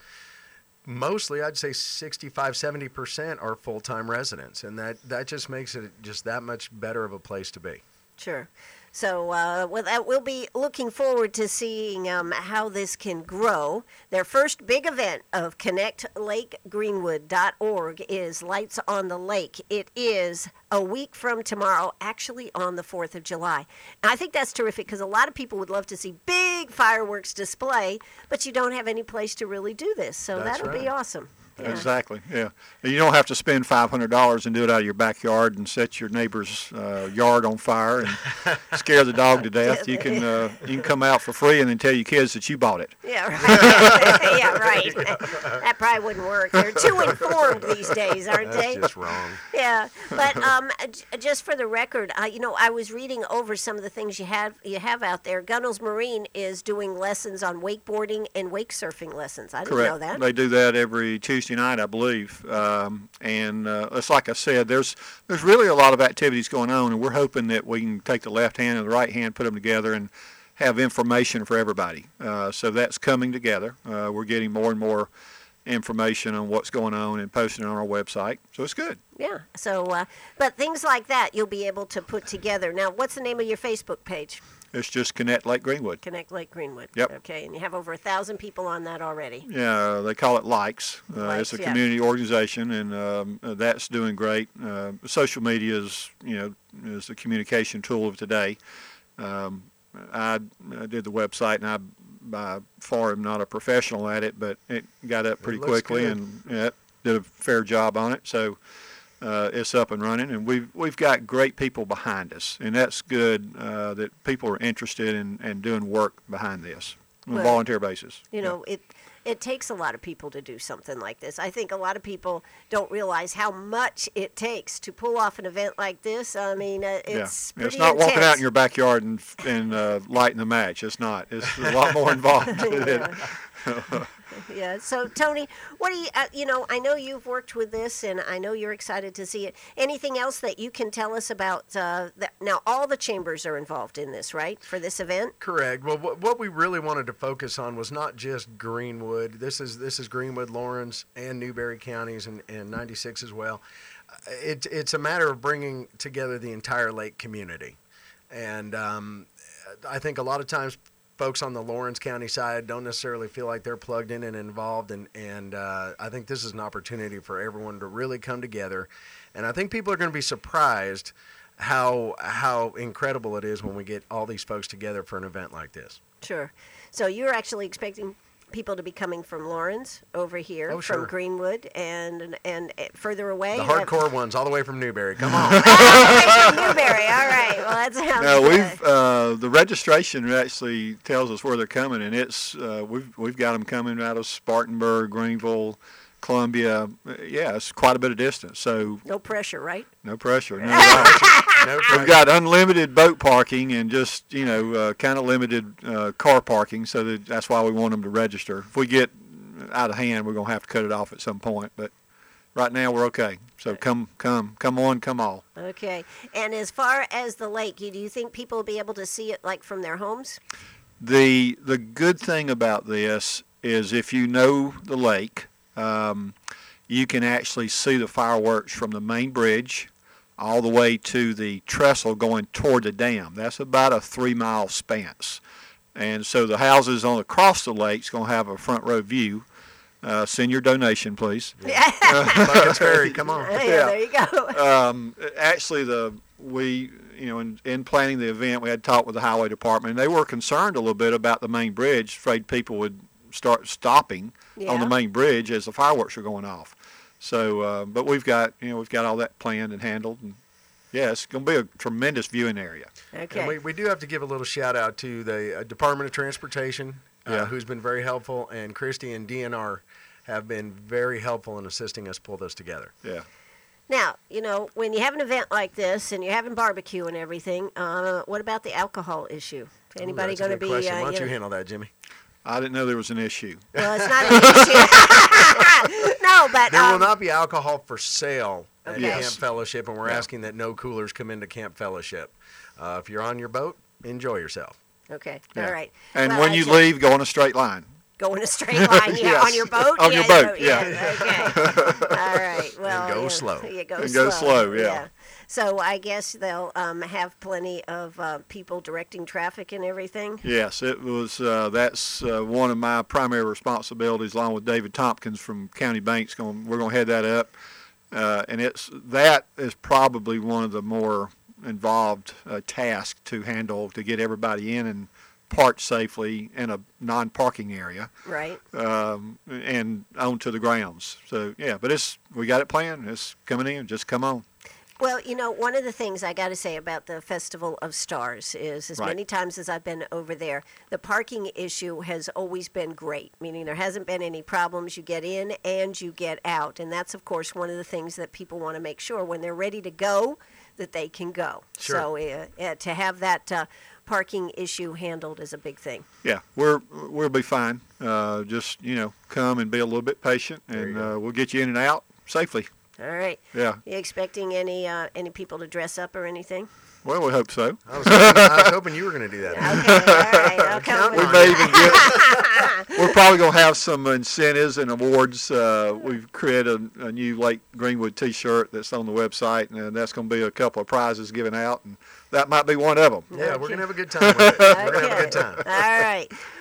mostly, I'd say sixty-five, seventy percent are full-time residents, and that that just makes it just that much better of a place to be. Sure. So uh, with that, we'll be looking forward to seeing um, how this can grow. Their first big event of connect lake greenwood dot org is Lights on the Lake. It is a week from tomorrow, actually on the fourth of July. And I think that's terrific because a lot of people would love to see big fireworks display, but you don't have any place to really do this. So That's that'll be right. awesome. Yeah. Exactly. Yeah. And you don't have to spend five hundred dollars and do it out of your backyard and set your neighbor's uh, yard on fire and scare the dog to death. You can uh, you can come out for free and then tell your kids that you bought it. Yeah, right. yeah, right. That probably wouldn't work. They're too informed these days, aren't That's they? just wrong. Yeah, but um, j- just for the record, I, you know, I was reading over some of the things you have you have out there. Gunnels Marine is doing lessons on wakeboarding and wake surfing lessons. I didn't Correct. know that. They do that every Tuesday night, I believe. Um, and uh, it's like I said, there's there's really a lot of activities going on, and we're hoping that we can take the left hand and the right hand, put them together, and have information for everybody. Uh, so that's coming together. Uh, we're getting more and more information on what's going on and posting it on our website. So it's good. Yeah. So, uh, but things like that you'll be able to put together. Now, what's the name of your Facebook page? It's just Connect Lake Greenwood. Connect Lake Greenwood. Yep. Okay, and you have over a thousand people on that already. Yeah, they call it Likes. Uh, Likes, it's a yeah. community organization, and um, uh, that's doing great. Uh, social media is, you know, is the communication tool of today, Um, I, I did the website, and I by far am not a professional at it, but it got up pretty looks quickly, good. and yeah, did a fair job on it. So uh, it's up and running, and we've we've got great people behind us, and that's good uh, that people are interested in and doing work behind this on a Well, volunteer basis. You know, it it takes a lot of people to do something like this. I think a lot of people don't realize how much it takes to pull off an event like this. I mean, uh, it's yeah. pretty It's not intense. walking out in your backyard and and uh, lighting the match. It's not. It's a lot more involved. Yeah. So, Tony, what do you, uh, you know, I know you've worked with this, and I know you're excited to see it. Anything else that you can tell us about? Uh, that, now, all the chambers are involved in this, right, for this event? Correct. Well, what, what we really wanted to focus on was not just Greenwood. This is this is Greenwood, Lawrence, and Newberry counties, and, and ninety-six as well. It, it's a matter of bringing together the entire lake community. And um, I think a lot of times folks on the Lawrence County side don't necessarily feel like they're plugged in and involved, and, and uh, I think this is an opportunity for everyone to really come together. And I think people are going to be surprised how how incredible it is when we get all these folks together for an event like this. Sure. So you're actually expecting people to be coming from Lawrence over here, Oh, from sure. Greenwood, and and uh, further away. The hardcore ones, all the way from Newberry. Come on. Ah, Newberry. All right. Well, that sounds No, good. we've uh, the registration actually tells us where they're coming, and it's uh, we've we've got them coming out of Spartanburg, Greenville, Columbia. Uh, Yeah, it's quite a bit of distance, so No pressure, right? no pressure. No doubt. No We've pressure. got unlimited boat parking and just you know uh, kind of limited uh, car parking, so that, that's why we want them to register. If we get out of hand, we're gonna have to cut it off at some point, but right now we're okay. So come, come, come on, come all. Okay. And as far as the lake, you, do you think people will be able to see it like from their homes? The the good thing about this is if you know the lake, um, you can actually see the fireworks from the main bridge all the way to the trestle going toward the dam. That's about a three-mile span. And so the houses on across the lake is going to have a front row view. Uh, send your donation, please. Yeah. Buckets Ferry, come on. yeah, Yeah. there you go. Um, actually, the we you know in, in planning the event, we had talked with the highway department, and they were concerned a little bit about the main bridge, afraid people would start stopping on Yeah. the main bridge as the fireworks are going off. So, uh, but we've got you know we've got all that planned and handled, and yeah, it's going to be a tremendous viewing area. Okay. And we, we do have to give a little shout out to the uh, Department of Transportation, uh, Yeah. who's been very helpful, and Christy and D N R have been very helpful in assisting us pull this together. Yeah. Now, you know, when you have an event like this and you're having barbecue and everything, uh, what about the alcohol issue? Ooh, Anybody that's a going to good be? question. Uh, Why don't you you know- handle that, Jimmy? I didn't know there was an issue. Well, it's not an issue. No, but There will um, not be alcohol for sale at Okay. Camp Yes. Fellowship, and we're Yeah. asking that no coolers come into Camp Fellowship. Uh, if you're on your boat, enjoy yourself. Okay. Yeah. All right. And Well, when I you said- leave, go in a straight line. Go in a straight line, yeah, Yes. on your boat? On yeah, your boat, you- yeah. Okay. All right. Well, go yeah, slow. Yeah, go And slow. go slow, yeah. So I guess they'll um, have plenty of uh, people directing traffic and everything. Yes, it was. Uh, that's uh, one of my primary responsibilities, along with David Tompkins from County Banks. Going, we're going to head that up, uh, and it's that is probably one of the more involved uh, tasks to handle to get everybody in and parked safely in a non-parking area Right. um, and onto the grounds. So yeah, but it's we got it planned. It's coming in. Just come on. Well, you know, one of the things I got to say about the Festival of Stars is, as Right. many times as I've been over there, the parking issue has always been great, meaning there hasn't been any problems. You get in and you get out. And that's, of course, one of the things that people want to make sure when they're ready to go that they can go. Sure. So uh, uh, to have that uh, parking issue handled is a big thing. Yeah, we're we'll be fine. Uh, just you know, come and be a little bit patient, There and you go. uh, we'll get you in and out safely. All right. Yeah. You expecting any uh, any people to dress up or anything? Well, we hope so. I was hoping, I was hoping you were going to do that. Okay, all right. I'll come Count with We on you. may even get. We're probably going to have some incentives and awards. Uh, we've created a, a new Lake Greenwood T-shirt that's on the website, and that's going to be a couple of prizes given out, and that might be one of them. Yeah, we're going to have a good time with it. We're going to have a good time. All right.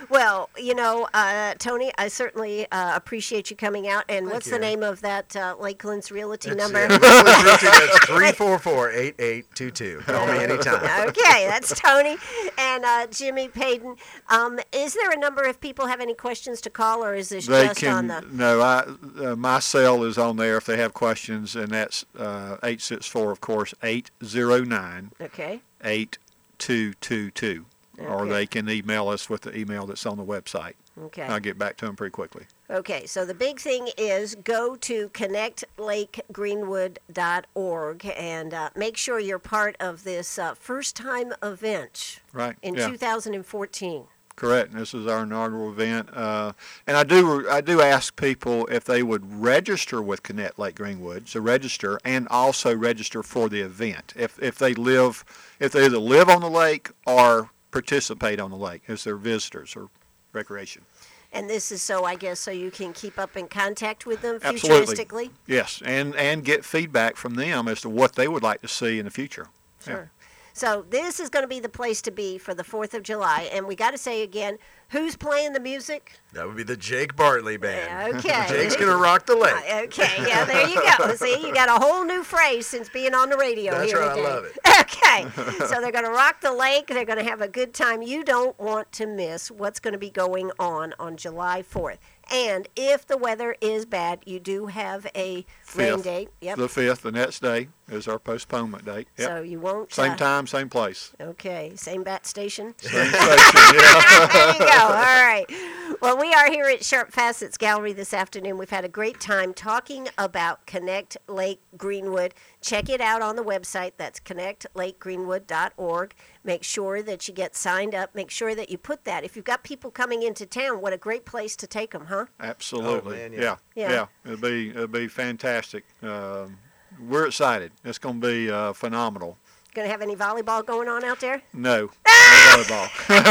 Well, you know, uh, Tony, I certainly uh, appreciate you coming out. And what's the you. name of that uh, Lakeland's Realty It's, number? yeah, Lakeland's Realty, that's three four four, eight eight two two. Call me anytime. Okay, that's Tony and uh, Jimmy Payton. Um, is there a number if people have any questions to call, or is this They just can, on the? no, I, uh, my cell is on there if they have questions, and that's uh, eight six four, of course, eight zero nine, Okay. eight two two two. Or Okay. they can email us with the email that's on the website. Okay. I'll get back to them pretty quickly. Okay, so the big thing is go to connect lake greenwood dot org and uh, make sure you're part of this uh, first-time event Right. in yeah. two thousand fourteen. Correct. This is our inaugural event, uh, and I do I do ask people if they would register with Connect Lake Greenwood, so register and also register for the event. If if they live, if they either live on the lake or participate on the lake as their visitors or recreation. And this is so, I guess, so you can keep up in contact with them Absolutely. futuristically? Yes, and and get feedback from them as to what they would like to see in the future. Sure. So this is going to be the place to be for the fourth of July. And we got to say again, who's playing the music? That would be the Jake Bartley Band. Yeah, okay. Jake's going to rock the lake. Uh, Okay, yeah, there you go. See, you got a whole new phrase since being on the radio That's here right, I today. love it. Okay, so they're going to rock the lake. They're going to have a good time. You don't want to miss what's going to be going on on July fourth. And if the weather is bad, you do have a rain Fifth. date. Yep. The fifth, the next day, is our postponement date. Yep. So you won't. Same uh, time, same place. Okay, same bat station. Same station, yeah. There you go. All right. Well, we are here at Sharp Facets Gallery this afternoon. We've had a great time talking about Connect Lake Greenwood. Check it out on the website. That's connect lake greenwood dot org. Make sure that you get signed up. Make sure that you put that. If you've got people coming into town, what a great place to take them, huh? Absolutely. Oh, man, yeah. yeah. Yeah. Yeah. It'll be it'll be fantastic. Um, we're excited. It's going to be uh, phenomenal. Going to have any volleyball going on out there? No, no volleyball.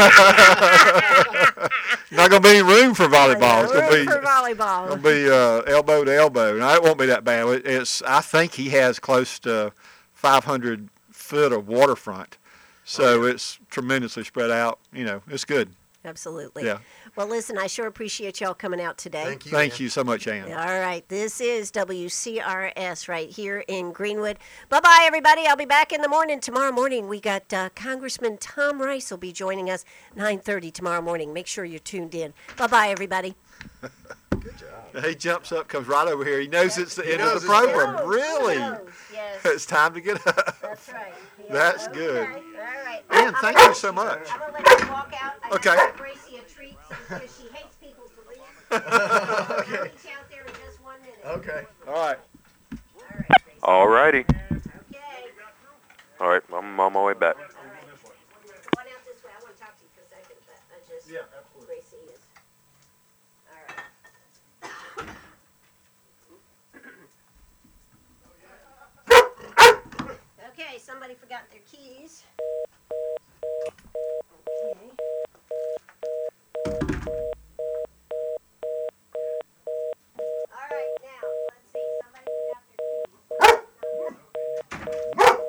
Not going to be any room for volleyball. It's going to Room be for volleyball. It'll be uh, elbow to elbow. Now it won't be that bad. It- It's I think he has close to five hundred foot of waterfront, so it's tremendously spread out. You know, it's good. Absolutely. Yeah. Well, listen, I sure appreciate y'all coming out today. Thank you. Thank man. you so much, Ann. All right, this is W C R S right here in Greenwood. Bye-bye, everybody. I'll be back in the morning. Tomorrow morning, we got uh, Congressman Tom Rice will be joining us nine thirty tomorrow morning. Make sure you're tuned in. Bye-bye, everybody. Good job. He jumps up, comes right over here. He knows it's the He end of knows the it's the program. Oh, Really? oh, yes, It's time to get up. that's right. Yeah, That's okay. good. All right. Ann, I'm thank gonna- you so much. I'm going to let you walk out. I Okay. got Gracie a treat because she hates people to leave. I'll reach out there in just one minute. Okay. All right. All right, Gracie. All righty. Okay. All right, I'm on my way back. One out this way. I want to talk to you for a second, but I just, Yeah, absolutely. Gracie is. All right. Okay, somebody forgot their keys. Okay. All right, now, let's see. Somebody forgot their keys.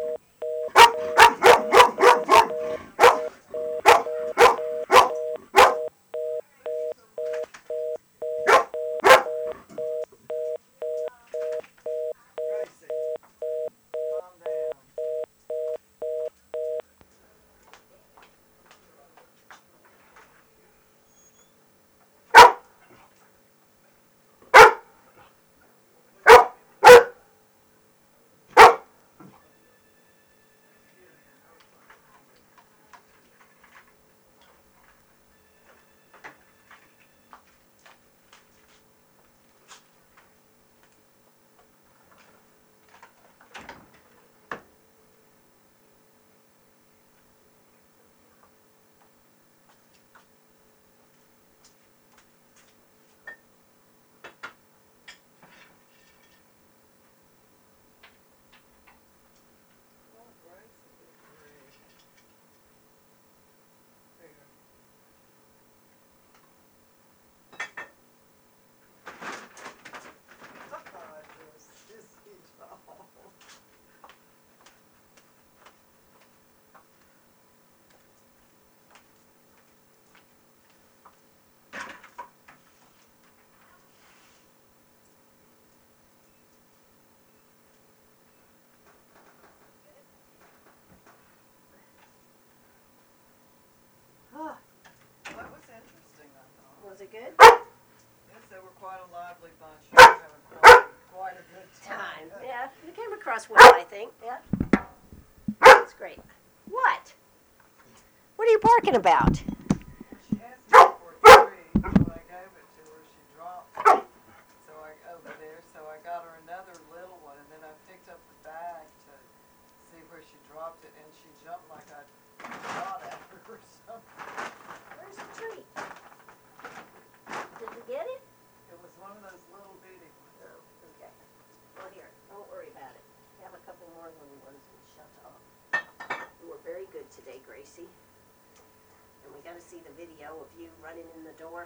good? Yes, they were quite a lively bunch. They were having quite, quite a good time. Time. Yeah, you came across well, I think. Yeah. That's great. What? What are you barking about? She asked me for a tree. When I gave it to her, she dropped it. So I over there. So I got her another little one, and then I picked up the bag to see where she dropped it, and she jumped like I shot at her or something. Where's the tree? Did you get it? It was one of those little bitty ones. No. Okay. Well, here. Don't worry about it. We have a couple more little ones and shut off. You were very good today, Gracie. And we got to see the video of you running in the door.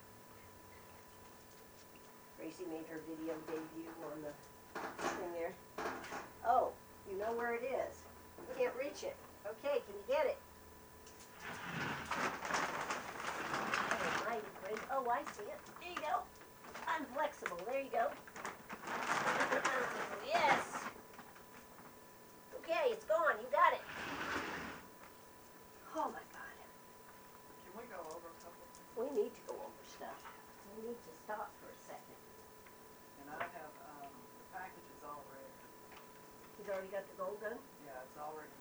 Gracie made her video debut on the thing there. Oh, you know where it is. You can't reach it. Okay, can you get it? Alrighty, Grace. Oh, I see it. There you go. I'm flexible. There you go. Yes. Okay, it's gone. You got it. Oh my God. Can we go over a couple of things? We need to go over stuff. We need to stop for a second. And I have, um, the package is all ready. He's already got the gold gun? Yeah, it's already